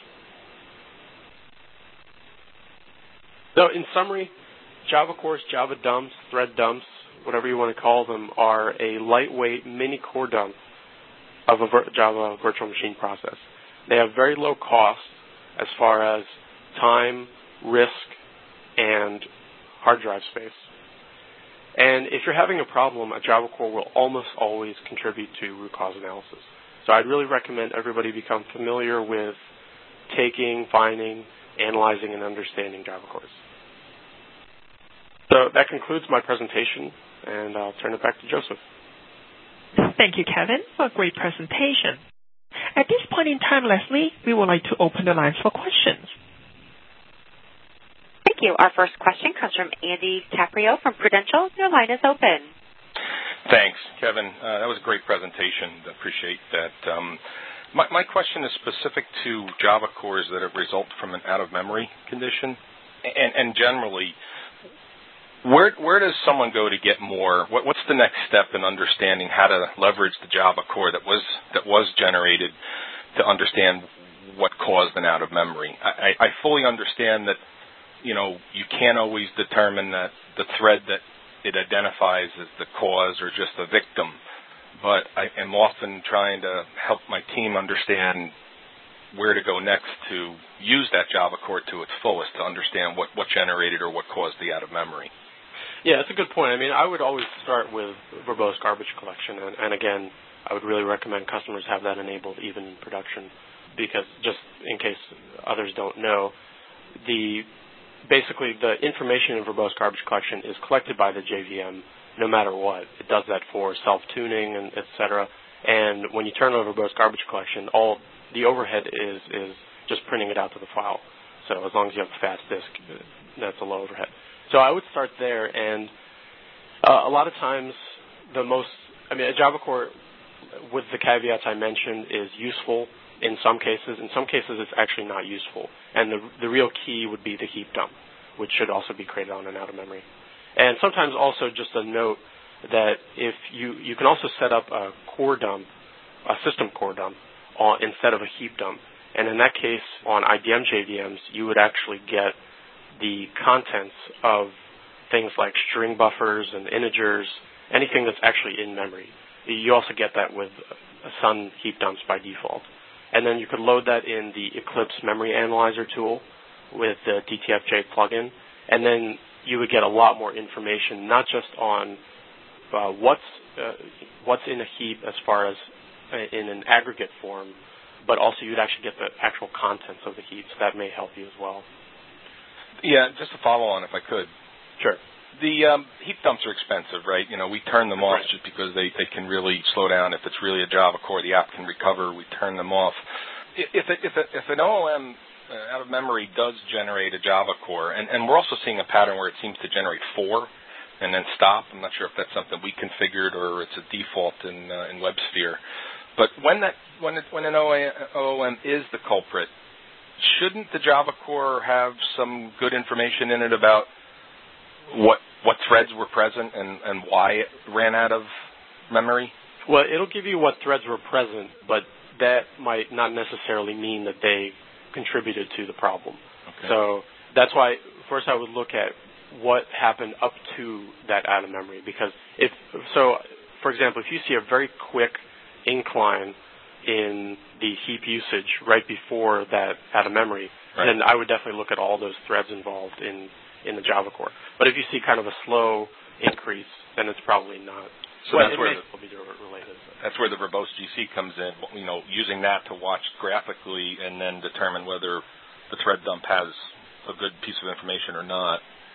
So in summary, Java cores, Java dumps, thread dumps, whatever you want to call them, are a lightweight mini core dump of a vir- Java virtual machine process. They have very low cost as far as time, risk, and hard drive space. And if you're having a problem, a Java core will almost always contribute to root cause analysis. So I'd really recommend everybody become familiar with taking, finding, analyzing, and understanding Java cores. So that concludes my presentation, and I'll turn it back to Joseph. Thank you, Kevin, for a great presentation. At this point in time, Leslie, we would like to open the lines for questions. Thank you. Our first question comes from Andy Caprio from Prudential. Your line is open. Thanks, Kevin. Uh, that was a great presentation. Appreciate that. Um, my, my question is specific to Java cores that have result from an out-of-memory condition, and, and generally, Where where does someone go to get more? What, what's the next step in understanding how to leverage the Java core that was that was generated to understand what caused an out of memory? I, I fully understand that, you know, you can't always determine that the thread that it identifies as the cause or just a victim, but I am often trying to help my team understand where to go next to use that Java core to its fullest to understand what, what generated or what caused the out of memory. Yeah, that's a good point. I mean, I would always start with verbose garbage collection, and, and again, I would really recommend customers have that enabled even in production, because just in case others don't know, the basically the information in verbose garbage collection is collected by the J V M no matter what. It does that for self-tuning and et cetera. And when you turn on verbose garbage collection, all the overhead is is just printing it out to the file. So as long as you have a fast disk, that's a low overhead. So I would start there, and uh, a lot of times the most, I mean, a Java core with the caveats I mentioned is useful in some cases. In some cases, it's actually not useful. And the, the real key would be the heap dump, which should also be created on an out-of-memory. And sometimes also just a note that if you, you can also set up a core dump, a system core dump, on, instead of a heap dump. And in that case, on I B M J V Ms, you would actually get the contents of things like string buffers and integers, anything that's actually in memory. You also get that with Sun heap dumps by default. And then you could load that in the Eclipse Memory Analyzer tool with the D T F J plugin, and then you would get a lot more information, not just on uh, what's uh, what's in a heap as far as uh, in an aggregate form, but also you'd actually get the actual contents of the heaps. That may help you as well. Yeah, just to follow on, if I could. Sure. The um, heap dumps are expensive, right? You know, we turn them off right. just because they, they can really slow down. If it's really a Java core, the app can recover. We turn them off. If it, if, it, if an O O M uh, out of memory does generate a Java core, and, and we're also seeing a pattern where it seems to generate four and then stop. I'm not sure if that's something we configured or it's a default in uh, in WebSphere. But when that when it, when an O O M is the culprit, shouldn't the Java core have some good information in it about what what threads were present and, and why it ran out of memory? Well, it'll give you what threads were present, but that might not necessarily mean that they contributed to the problem. Okay. So that's why first I would look at what happened up to that out of memory. Because if so, for example, if you see a very quick incline in the heap usage right before that out of memory, right. then I would definitely look at all those threads involved in, in the Java core. But if you see kind of a slow increase, then it's probably not. So well, that's where the, be related. That's where the verbose G C comes in. You know, using that to watch graphically and then determine whether the thread dump has a good piece of information or not.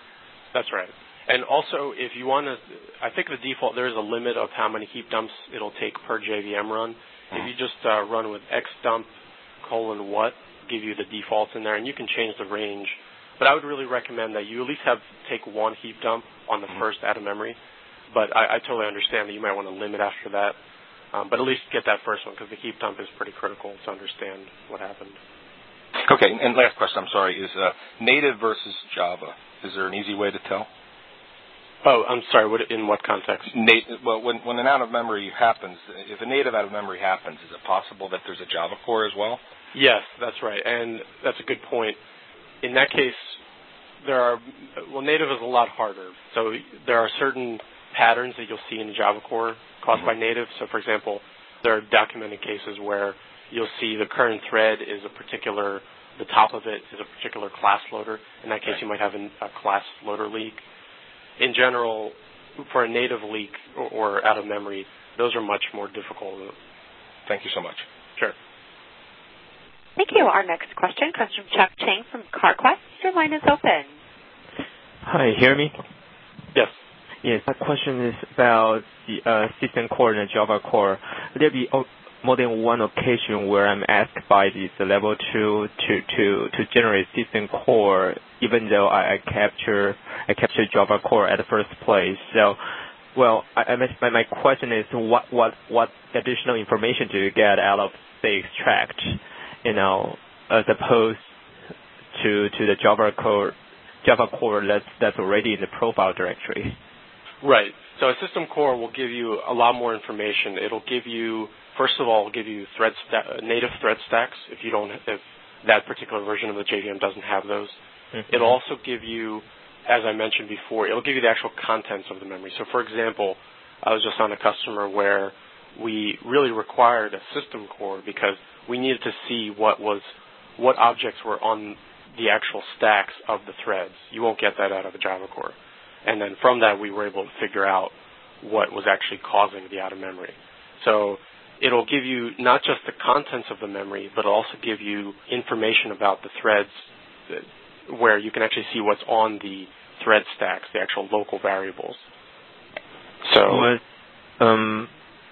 That's right. And also, if you want to, I think the default, there is a limit of how many heap dumps it'll take per J V M run. If you just uh, run with xdump colon what, give you the defaults in there, and you can change the range. But I would really recommend that you at least have take one heap dump on the first out of memory. But I, I totally understand that you might want to limit after that. Um, but at least get that first one, because the heap dump is pretty critical to understand what happened. Okay, and last question, I'm sorry, is uh, native versus Java. Is there an easy way to tell? Oh, I'm sorry, what, in what context? Nat- well, when, when an out-of-memory happens, if a native out-of-memory happens, is it possible that there's a Java core as well? Yes, that's right, and that's a good point. In that case, there are, well, native is a lot harder. So there are certain patterns that you'll see in the Java core caused by native. So, for example, there are documented cases where you'll see the current thread is a particular, the top of it is a particular class loader. In that case, you might have an, a class loader leak. In general, for a native leak or, or out of memory, those are much more difficult. Thank you so much. Sure. Thank you. Our next question comes from Chuck Chang from CarQuest. Your line is open. Hi, hear me? Yes. Yes, my question is about the uh, system core and the Java core. Will there be more than one occasion where I'm asked by this level two to, to, to generate system core, even though I, I capture I capture Java core at the first place? So, well, I, I my, my question is, what, what, what additional information do you get out of, say, extract, you know, as opposed to to the Java core Java core that's that's already in the profile directory? Right. So a system core will give you a lot more information. It'll give you, first of all, give you thread sta- native thread stacks if you don't, if that particular version of the J V M doesn't have those. Mm-hmm. It'll also give you, as I mentioned before, it'll give you the actual contents of the memory. So, for example, I was just on a customer where we really required a system core because we needed to see what was, what objects were on the actual stacks of the threads. You won't get that out of a Java core. And then from that, we were able to figure out what was actually causing the out of memory. So it'll give you not just the contents of the memory, but it'll also give you information about the threads that, where you can actually see what's on the thread stacks, the actual local variables. So, what, um,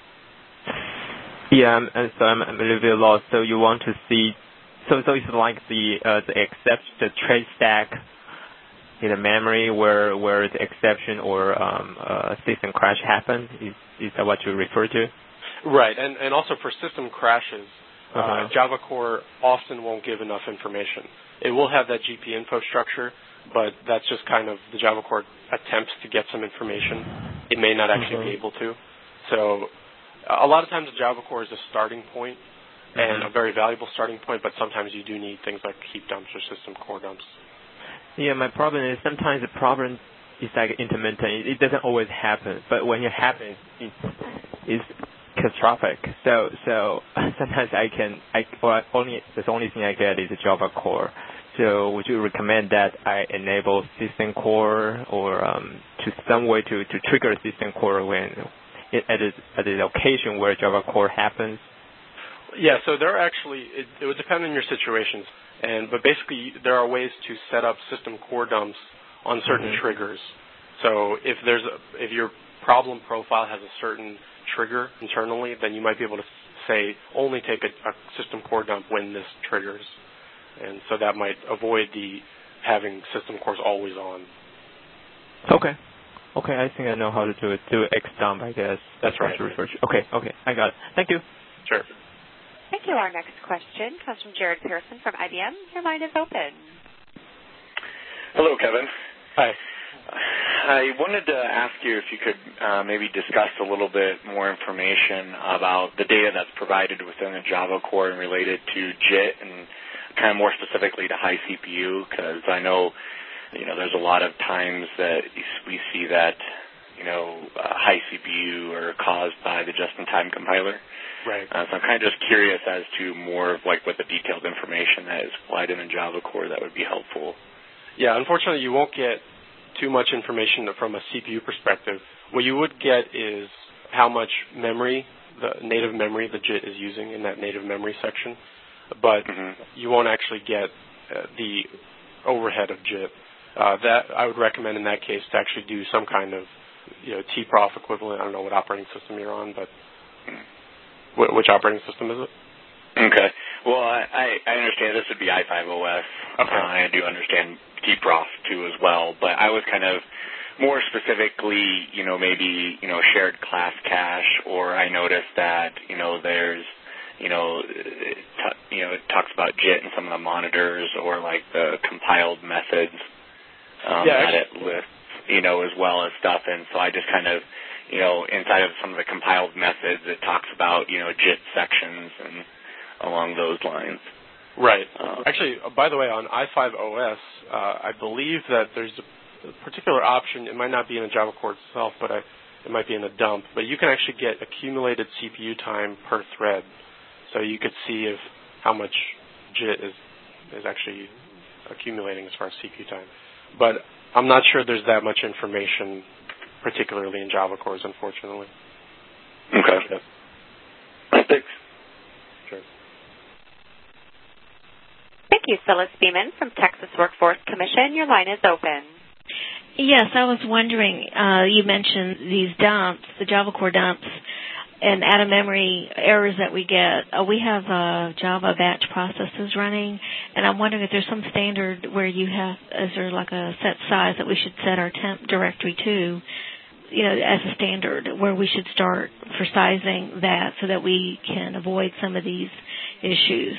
yeah, I'm, I'm, so I'm, I'm a little bit lost. So you want to see, so so it's like the uh, the except the thread stack in the memory where where the exception or um, uh, system crash happened. Is is that what you refer to? Right, and and also for system crashes, uh-huh. uh, Java core often won't give enough information. It will have that G P info structure, but that's just kind of the Java core attempts to get some information. It may not actually uh-huh. be able to. So a lot of times the Java core is a starting point uh-huh. and a very valuable starting point, but sometimes you do need things like heap dumps or system core dumps. Yeah, my problem is sometimes the problem is like intermittent. It doesn't always happen, but when it happens, it's, it's catastrophic. So, so sometimes I can, I well, only the only thing I get is a Java core. So, would you recommend that I enable system core or um, to some way to, to trigger system core when it, at a, at the occasion where Java core happens? Yeah, so there are actually it, it would depend on your situations. And but basically, there are ways to set up system core dumps on certain mm-hmm. triggers. So if there's a, if your problem profile has a certain trigger internally, then you might be able to say only take a, a system core dump when this triggers, and so that might avoid the having system cores always on. Okay, okay, I think I know how to do it. Do xdump, I guess. That's, That's right. Research. Okay, okay, I got it. Thank you. Sure. Thank you. Our next question comes from Jared Pearson from I B M. Your line is open. Hello, Kevin. Hi. I wanted to ask you if you could uh, maybe discuss a little bit more information about the data that's provided within the Java core and related to J I T and kind of more specifically to high C P U, because I know, you know, there's a lot of times that we see that, you know, uh, high C P U are caused by the just-in-time compiler. Right. Uh, so I'm kind of just curious as to more of like what the detailed information that is applied in the Java core that would be helpful. Yeah, unfortunately, you won't get too much information from a C P U perspective. What you would get is how much memory, the native memory the J I T is using in that native memory section, but mm-hmm. you won't actually get uh, the overhead of J I T. uh, that I would recommend in that case to actually do some kind of, you know, T P R O F equivalent. I don't know what operating system you're on, but wh- which operating system is it? Okay. Well, I, I understand this would be i five O S. Okay. Uh, I do understand T P R O F too as well, but I was kind of more specifically, you know, maybe, you know, shared class cache, or I noticed that, you know, there's, you know, it t- you know, it talks about JIT and some of the monitors, or like the compiled methods um, yeah, that it lists, you know, as well as stuff. And so I just kind of, you know, inside of some of the compiled methods, it talks about, you know, JIT sections and along those lines. Right. Uh, Actually, by the way, on i five O S, uh, I believe that there's a particular option. It might not be in the Java core itself, but I, it might be in the dump. But you can actually get accumulated C P U time per thread. So you could see if how much JIT is is actually accumulating as far as C P U time. But I'm not sure there's that much information, particularly in Java cores, unfortunately. Okay. Yes. Thanks. Sure. Thank you, Phyllis Beeman from Texas Workforce Commission. Your line is open. Yes, I was wondering, uh, you mentioned these dumps, the Java core dumps, and out-of-memory errors that we get. Uh, we have uh, Java batch processes running, and I'm wondering if there's some standard where you have, is there like a set size that we should set our temp directory to, you know, as a standard, where we should start for sizing that so that we can avoid some of these issues.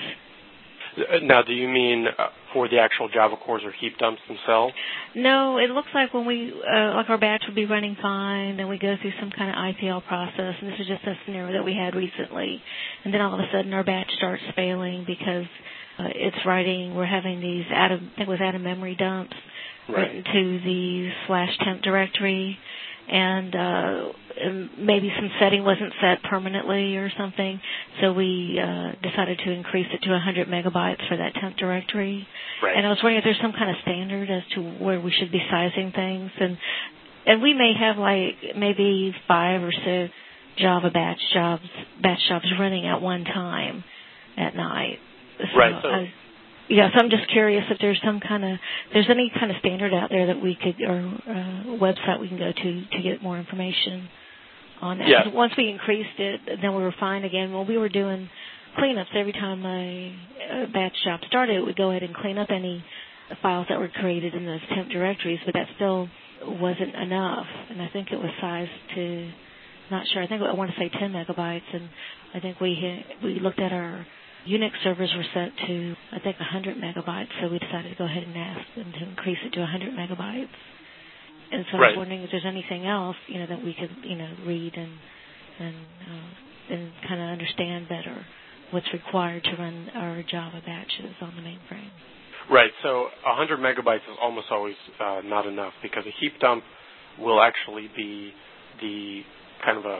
Now, do you mean uh, for the actual Java cores or heap dumps themselves? No, it looks like when we, uh, like our batch would be running fine, then we go through some kind of I P L process, and this is just a scenario that we had recently, and then all of a sudden our batch starts failing because uh, it's writing, we're having these out of, I think it was out of memory dumps right. written to the slash temp directory, and uh, maybe some setting wasn't set permanently or something, so we uh, decided to increase it to one hundred megabytes for that temp directory. Right. And I was wondering if there's some kind of standard as to where we should be sizing things, and and we may have like maybe five or six Java batch jobs batch jobs running at one time at night. So right. So. I, Yeah, so I'm just curious if there's some kind of, there's any kind of standard out there that we could, or uh, website we can go to to get more information on that. Yeah. Once we increased it, then we were fine again. Well, we were doing cleanups every time a, a batch job started. It would go ahead and clean up any files that were created in those temp directories, but that still wasn't enough. And I think it was sized to, not sure, I think I want to say ten megabytes, and I think we hit, we looked at our Unix servers were set to, I think, one hundred megabytes, so we decided to go ahead and ask them to increase it to one hundred megabytes. And so right. I was wondering if there's anything else, you know, that we could, you know, read and and uh, and kind of understand better what's required to run our Java batches on the mainframe. Right. So one hundred megabytes is almost always uh, not enough, because a heap dump will actually be the kind of a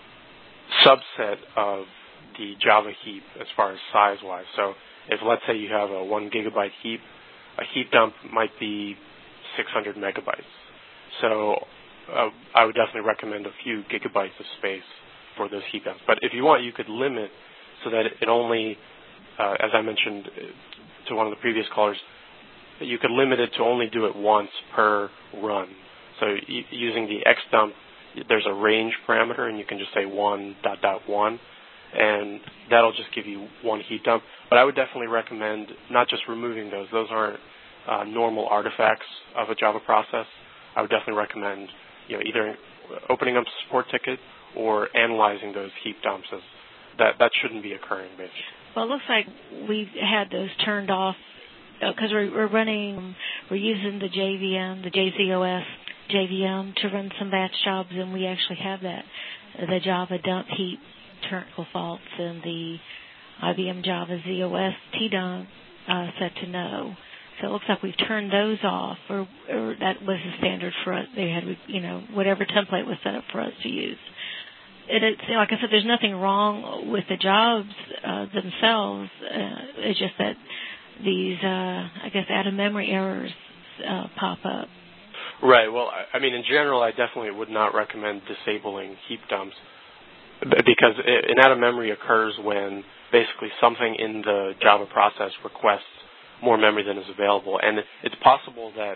subset of the Java heap as far as size-wise. So if, let's say, you have a one gigabyte heap, a heap dump might be six hundred megabytes. So uh, I would definitely recommend a few gigabytes of space for those heap dumps. But if you want, you could limit so that it only, uh, as I mentioned to one of the previous callers, you could limit it to only do it once per run. So y- using the xdump, there's a range parameter, and you can just say one dot dot one, and that'll just give you one heap dump. But I would definitely recommend not just removing those. Those aren't uh, normal artifacts of a Java process. I would definitely recommend, you know, either opening up a support ticket or analyzing those heap dumps. As that that shouldn't be occurring, basically. Well, it looks like we had those turned off because uh, we're, we're running, we're using the J V M, the J Z O S J V M to run some batch jobs, and we actually have that, the Java dump heap technical faults and the I B M Java Z O S T dump uh, set to no. So it looks like we've turned those off, or, or that was the standard for us. They had, you know, whatever template was set up for us to use. And it's, like I said, there's nothing wrong with the jobs uh, themselves. Uh, it's just that these, uh, I guess, out-of-memory errors uh, pop up. Right. Well, I mean, in general, I definitely would not recommend disabling heap dumps, because an out-of-memory occurs when basically something in the Java process requests more memory than is available. And it's possible that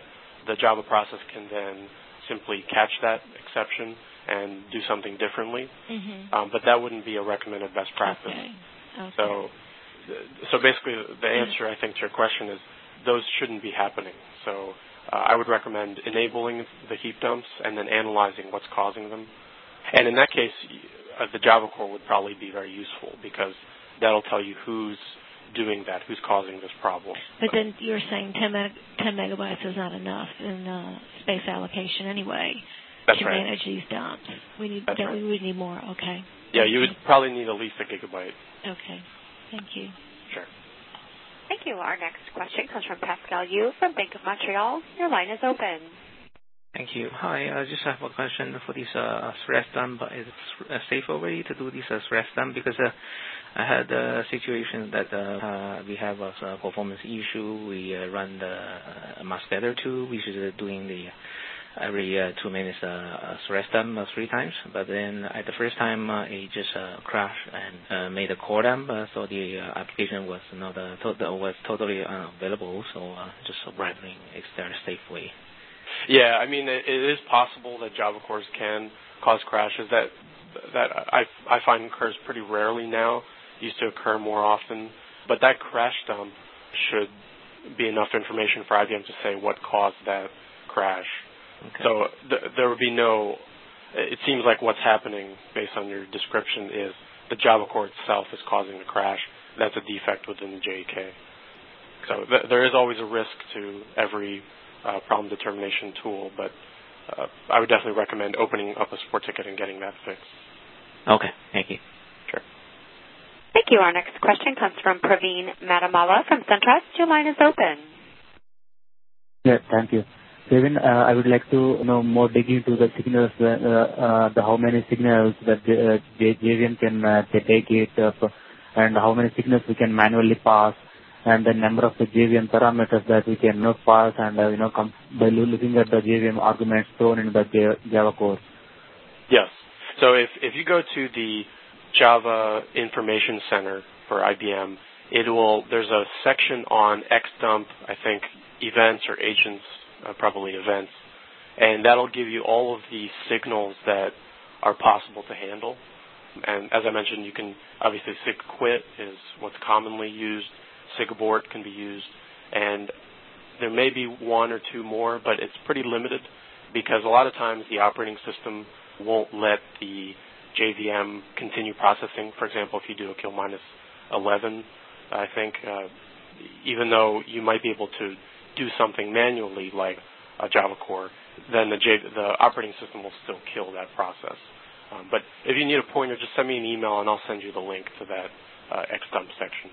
the Java process can then simply catch that exception and do something differently. Mm-hmm. Um, but that wouldn't be a recommended best practice. Okay. Okay. So, so basically, the answer I think to your question is those shouldn't be happening. So, uh, I would recommend enabling the heap dumps and then analyzing what's causing them. And in that case, uh, the Java core would probably be very useful because that'll tell you who's doing that, who's causing this problem. But then you're saying ten, meg- ten megabytes is not enough in uh, space allocation anyway. That's to right. manage these dumps. We need That's that right. we would need more. Okay. Yeah, you would probably need at least a gigabyte. Okay. Thank you. Sure. Thank you. Our next question comes from Pascal Yu from Bank of Montreal. Your line is open. Thank you. Hi, I just have a question for this uh, stress dump. Is it a safer way to do this uh, stress dump? Because uh, I had a situation that uh, uh, we have a uh, performance issue. We uh, run the uh, Muscatter tool, which is uh, doing the every uh, two minutes uh, stress dump uh, three times. But then at the first time, uh, it just uh, crashed and uh, made a core dump. Uh, so the uh, application was not uh, to- was totally unavailable. So uh, just wondering, is there a safe way? Yeah, I mean, it, it is possible that Java cores can cause crashes. That that I, I find occurs pretty rarely now. It used to occur more often. But that crash dump should be enough information for I B M to say what caused that crash. Okay. So th- there would be no, it seems like what's happening based on your description is the Java core itself is causing the crash. That's a defect within the J K. So th- there is always a risk to every uh, problem determination tool, but uh, I would definitely recommend opening up a support ticket and getting that fixed. Okay, thank you. Sure. Thank you. Our next question comes from Praveen Matamala from SunTrust. Your line is open. Yeah, thank you. Kevin, uh, I would like to know more digging into the signals, uh, uh, the how many signals that the, uh, J V M can uh, take it up, and how many signals we can manually pass, and the number of the J V M parameters that we can you know, pass, and uh, you know, com- by looking at the J V M arguments thrown in the J- Java core. Yes. So if if you go to the Java Information Center for I B M, it will. There's a section on xdump, I think, events or agents. Uh, probably events, and that'll give you all of the signals that are possible to handle. And as I mentioned, you can obviously sig quit is what's commonly used. Sig abort can be used, and there may be one or two more, but it's pretty limited because a lot of times the operating system won't let the J V M continue processing. For example, if you do a kill minus eleven, I think, uh, even though you might be able to do something manually like a Java core, then the, J, the operating system will still kill that process. Um, but if you need a pointer, just send me an email and I'll send you the link to that uh, xdump section.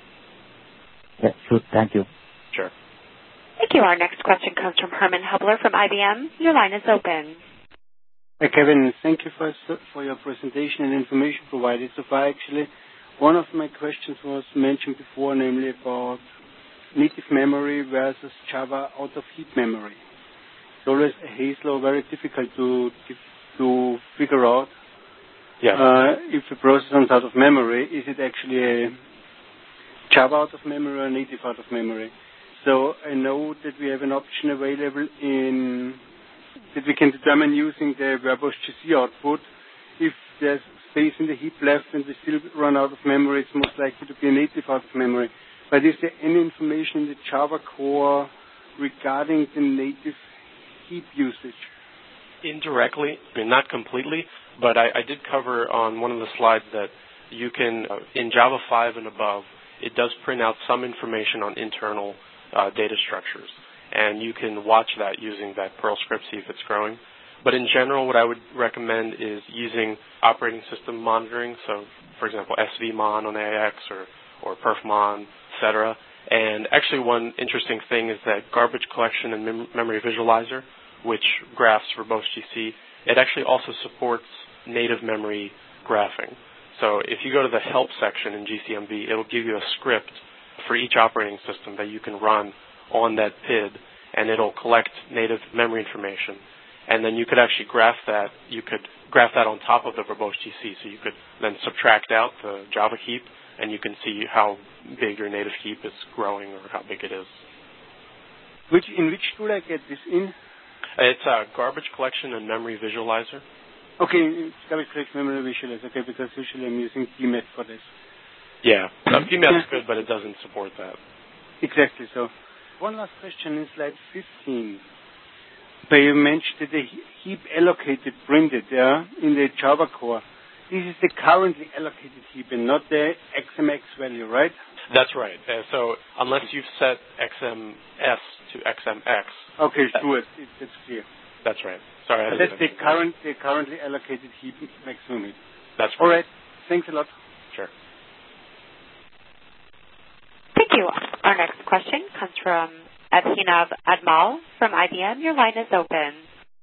Yeah, sure. Thank you. Sure. Thank you. Our next question comes from Herman Hubler from I B M. Your line is open. Hi, Kevin. Thank you for, for your presentation and information provided so far. Actually, one of my questions was mentioned before, namely about native memory versus Java out-of-heap memory. It's always a hazel, very difficult to to figure out. Yeah. Uh, if a process runs out of memory, is it actually a Java out of memory or a native out of memory? So I know that we have an option available in that we can determine using the verbose G C output. If there's space in the heap left and we still run out of memory, it's most likely to be a native out of memory. But is there any information in the Java core regarding the native heap usage? Indirectly, I mean, not completely, but I, I did cover on one of the slides that you can, uh, in Java five and above, it does print out some information on internal uh, data structures. And you can watch that using that Perl script, see if it's growing. But in general, what I would recommend is using operating system monitoring. So, for example, S V mon on A I X or, or perfmon, et cetera. And actually one interesting thing is that garbage collection and mem- memory visualizer, which graphs verbose G C, it actually also supports native memory graphing. So if you go to the help section in G C M V, it'll give you a script for each operating system that you can run on that P I D, and it'll collect native memory information. And then you could actually graph that. You could graph that on top of the verbose G C, so you could then subtract out the Java heap, and you can see how big your native heap is growing or how big it is. Which in which tool I get this in? It's a garbage collection and memory visualizer. Okay, it's garbage collection memory visualizer. Okay, because usually I'm using D M A T for this. Yeah, uh, D M A T is good, but it doesn't support that. Exactly. So, one last question in slide fifteen. Where you mentioned that the heap allocated printed yeah, in the Java core. This is the currently allocated heap and not the X M X value, right? That's right. Uh, so unless you've set X M S to X M X. Okay, sure. It, it's clear. That's right. Sorry. I that's the current, the currently allocated heap maximum heap. That's right. All right. Thanks a lot. Sure. Thank you. Our next question comes from Abhinav Admal from I B M. Your line is open.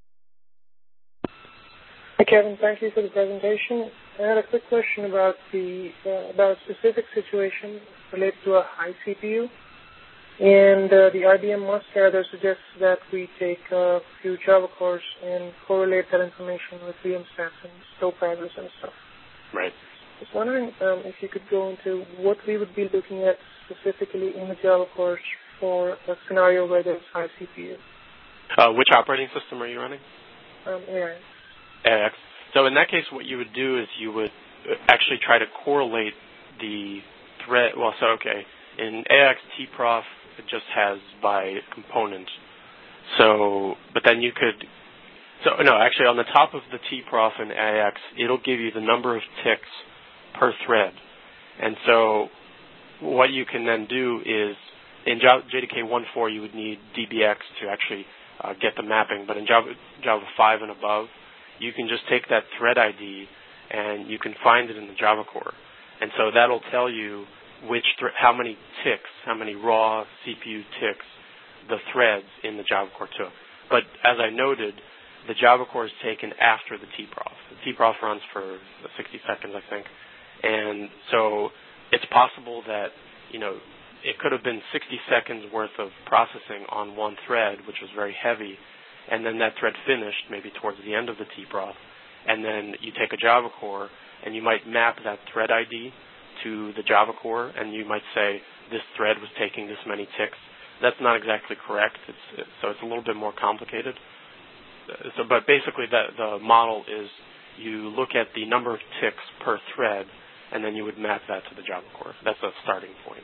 Hi, Kevin. Thank you for the presentation. I had a quick question about the uh, about a specific situation related to a high C P U. And uh, the I B M Must-Gather suggests that we take a few Java cores and correlate that information with V M stats and stow patterns and stuff. Right. I was wondering um, if you could go into what we would be looking at specifically in the Java cores for a scenario where there's high C P U. Uh, which operating system are you running? Um, A I X. A I X. So in that case, what you would do is you would actually try to correlate the thread. Well, so okay, in A I X tprof, it just has by component. So, but then you could. So no, actually, on the top of the tprof in A I X, it'll give you the number of ticks per thread, and so what you can then do is in J D K one point four you would need D B X to actually uh, get the mapping, but in Java, Java five and above, you can just take that thread I D and you can find it in the Java core. And so that'll tell you which th- how many ticks, how many raw C P U ticks the threads in the Java core took. But as I noted, the Java core is taken after the tprof. The tprof runs for sixty seconds, I think. And so it's possible that, you know, it could have been sixty seconds worth of processing on one thread, which was very heavy, and then that thread finished maybe towards the end of the tprof, and then you take a Java core and you might map that thread I D to the Java core, and you might say this thread was taking this many ticks. That's not exactly correct, it's, so it's a little bit more complicated. So, but basically the, the model is you look at the number of ticks per thread, and then you would map that to the Java core. That's a starting point.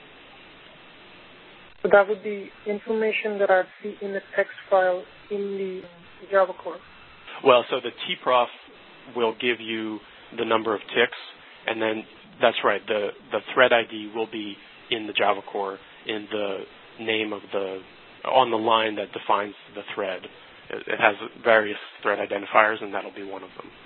So that would be information that I'd see in the text file in the Java core. Well, so the tprof will give you the number of ticks, and then that's right, the, the thread I D will be in the Java core in the name of the, on the line that defines the thread. It, it has various thread identifiers, and that'll be one of them.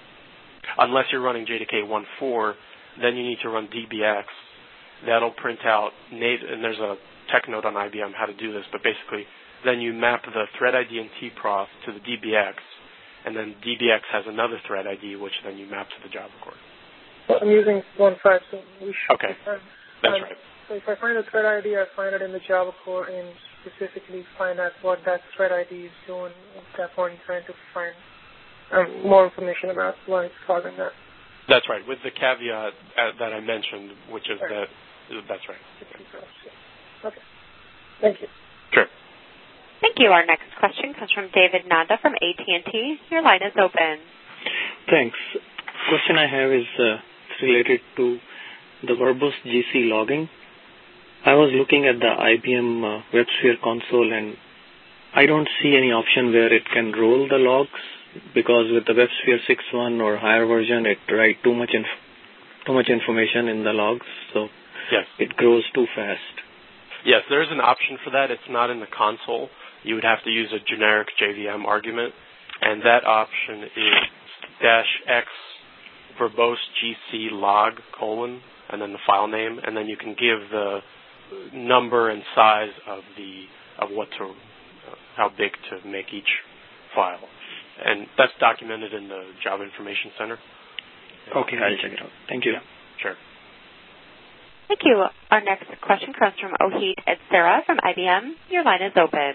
Unless you're running J D K one point four, then you need to run D B X. That'll print out, native, and there's a tech note on I B M how to do this, but basically then you map the thread I D in tprof to the D B X, and then D B X has another thread I D, which then you map to the Java core. Well, I'm using one point five, so we should Okay, find, that's um, right. So if I find a thread I D, I find it in the Java core and specifically find out what that thread I D is doing at that point, trying to find um, more information about why it's causing that. That's right, with the caveat uh, that I mentioned, which is right. that, that's right. Okay. Thank you. Sure. Thank you. Our next question comes from David Nanda from A T and T. Your line is open. Thanks. Question I have is uh, related to the verbose G C logging. I was looking at the I B M uh, WebSphere console, and I don't see any option where it can roll the logs, because with the WebSphere six point one or higher version, it writes too much inf- too much information in the logs, so yes. It grows too fast. Yes, there's an option for that. It's not in the console. You would have to use a generic J V M argument, and that option is dash x verbose gc log colon and then the file name, and then you can give the number and size of the of what to uh, how big to make each file, and that's documented in the Java Information Center. Okay, I'll check it out. Thank you. Yeah, sure. Thank you. Our nenext question comes from Ohit Edsera from I B M. Your line is open.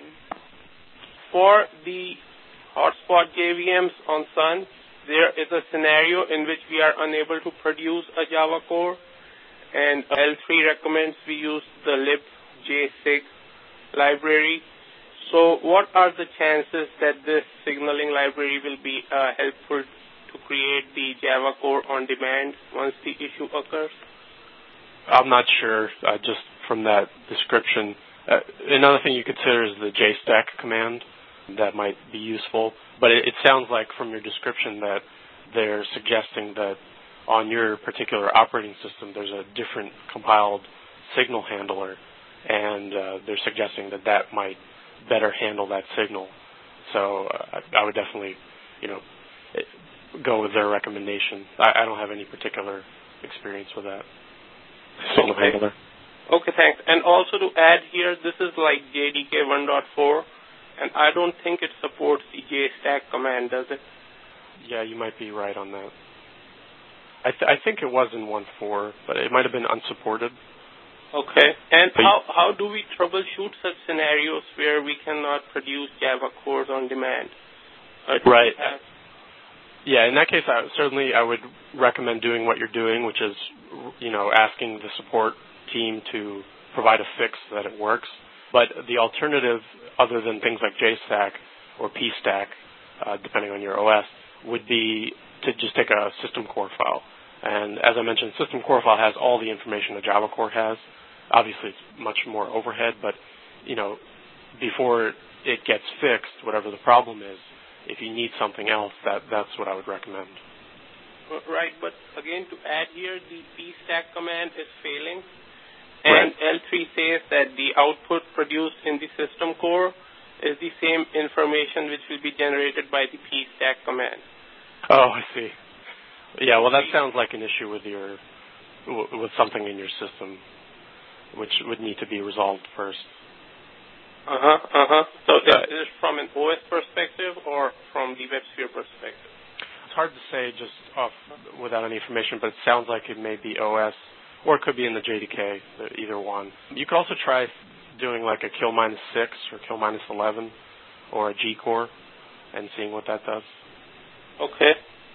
For the hotspot J V Ms on Sun, there is a scenario in which we are unable to produce a Java core, and L three recommends we use the libjsig library. So what are the chances that this signaling library will be uh, helpful to create the Java core on demand once the issue occurs? I'm not sure, uh, just from that description. Uh, another thing you consider is the J stack command. That might be useful. But it, it sounds like from your description that they're suggesting that on your particular operating system there's a different compiled signal handler, and uh, they're suggesting that that might better handle that signal. So uh, I would definitely, you know, go with their recommendation. I, I don't have any particular experience with that signal okay. handler. Okay, thanks. And also to add here, this is like J D K one point four, and I don't think it supports the J stack command, does it? Yeah, you might be right on that. I, th- I think it was in one point four, but it might have been unsupported. Okay. And but how how do we troubleshoot such scenarios where we cannot produce Java cores on demand? Uh, right. Yeah, in that case, I, certainly I would recommend doing what you're doing, which is, you know, asking the support team to provide a fix so that it works. But the alternative, other than things like J stack or P stack, uh, depending on your O S, would be to just take a system core file. And as I mentioned, system core file has all the information a Java core has. Obviously, it's much more overhead, but, you know, before it gets fixed, whatever the problem is, if you need something else, that, that's what I would recommend. Right, but again, to add here, the P stack command is failing. And right. L three says that the output produced in the system core is the same information which will be generated by the P stack command. Oh, I see. Yeah, well, that sounds like an issue with your with something in your system, which would need to be resolved first. Uh huh. Uh huh. So, uh, is this from an O S perspective or from the WebSphere perspective? It's hard to say just off without any information, but it sounds like it may be O S, or it could be in the J D K, either one. You could also try doing like a kill minus six or kill minus eleven, or a G core, and seeing what that does. Okay.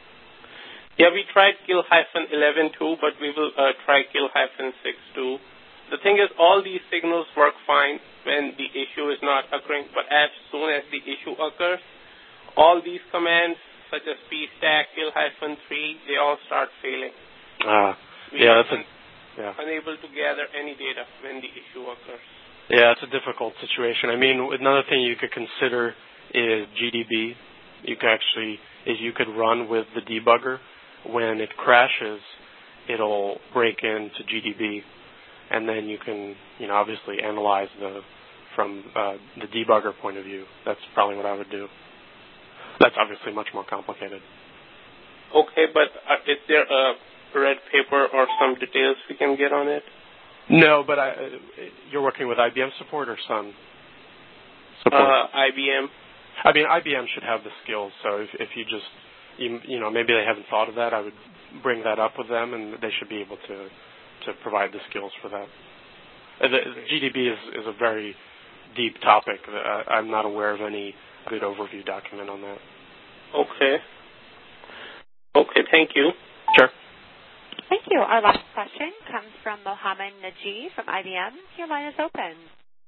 Yeah, we tried kill hyphen eleven too, but we will uh, try kill hyphen six too. The thing is, all these signals work fine when the issue is not occurring, but as soon as the issue occurs, all these commands, such as P stack, kill hyphen three, they all start failing. Ah, uh, yeah, that's a, yeah. unable to gather any data when the issue occurs. Yeah, it's a difficult situation. I mean, another thing you could consider is G D B. You could actually, is you could run with the debugger. When it crashes, it'll break into G D B, and then you can, you know, obviously analyze the from uh, the debugger point of view. That's probably what I would do. That's obviously much more complicated. Okay, but uh, is there a red paper or some details we can get on it? No, but I, you're working with I B M support or Sun support? Uh, I B M. I mean, I B M should have the skills, so if, if you just, you, you know, maybe they haven't thought of that, I would bring that up with them, and they should be able to, to provide the skills for that. Uh, the, the G D B is, is a very deep topic. Uh, I'm not aware of any good overview document on that. Okay. Okay, thank you. Sure. Thank you. Our last question comes from Mohammed Najee from I B M. Your line is open.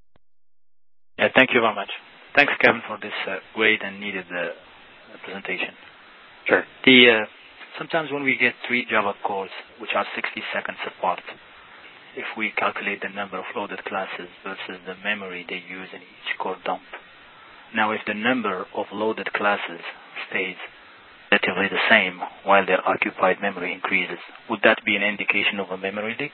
Yeah, thank you very much. Thanks, Kevin, for this uh, great and needed uh, presentation. Sure. The uh, sometimes when we get three Java cores, which are sixty seconds apart, if we calculate the number of loaded classes versus the memory they use in each core dump. Now, if the number of loaded classes stays relatively the same while their occupied memory increases, would that be an indication of a memory leak?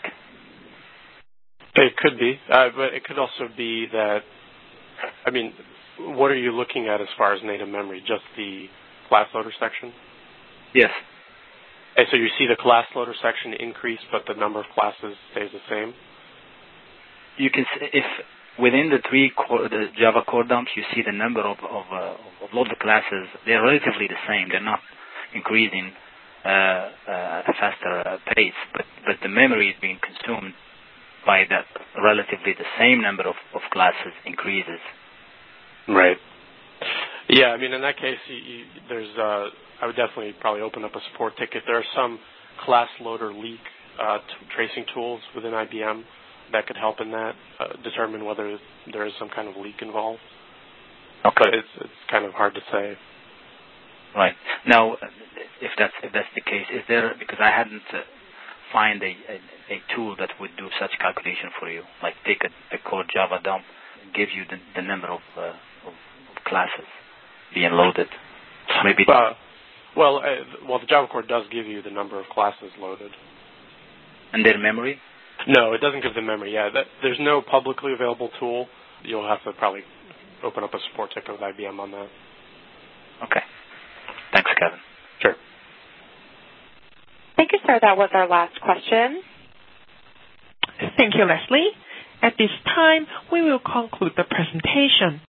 It could be, uh, but it could also be that, I mean, what are you looking at as far as native memory? Just the class loader section? Yes. And so you see the class loader section increase, but the number of classes stays the same? You can see if within the three core, the Java core dumps, you see the number of of, uh, of loaded classes. They're relatively the same. They're not increasing uh, uh, at a faster uh, pace, but but the memory is being consumed by that relatively the same number of, of classes increases. Right. Yeah, I mean, in that case, you, you, there's, uh, I would definitely probably open up a support ticket. There are some class loader leak uh, t- tracing tools within I B M that could help in that, uh, determine whether there is some kind of leak involved. Okay. But it's it's kind of hard to say. Right. Now, if that's if that's the case, is there, because I hadn't uh, find a, a a tool that would do such calculation for you, like take a, a core Java dump and give you the, the number of, uh, of classes being loaded. Maybe. Uh, well, uh, well, the Java core does give you the number of classes loaded. And their memory? No, it doesn't give the memory. Yeah, that, there's no publicly available tool. You'll have to probably open up a support ticket with I B M on that. Okay. Thanks, Kevin. Sure. Thank you, sir. That was our last question. Thank you, Leslie. At this time, we will conclude the presentation.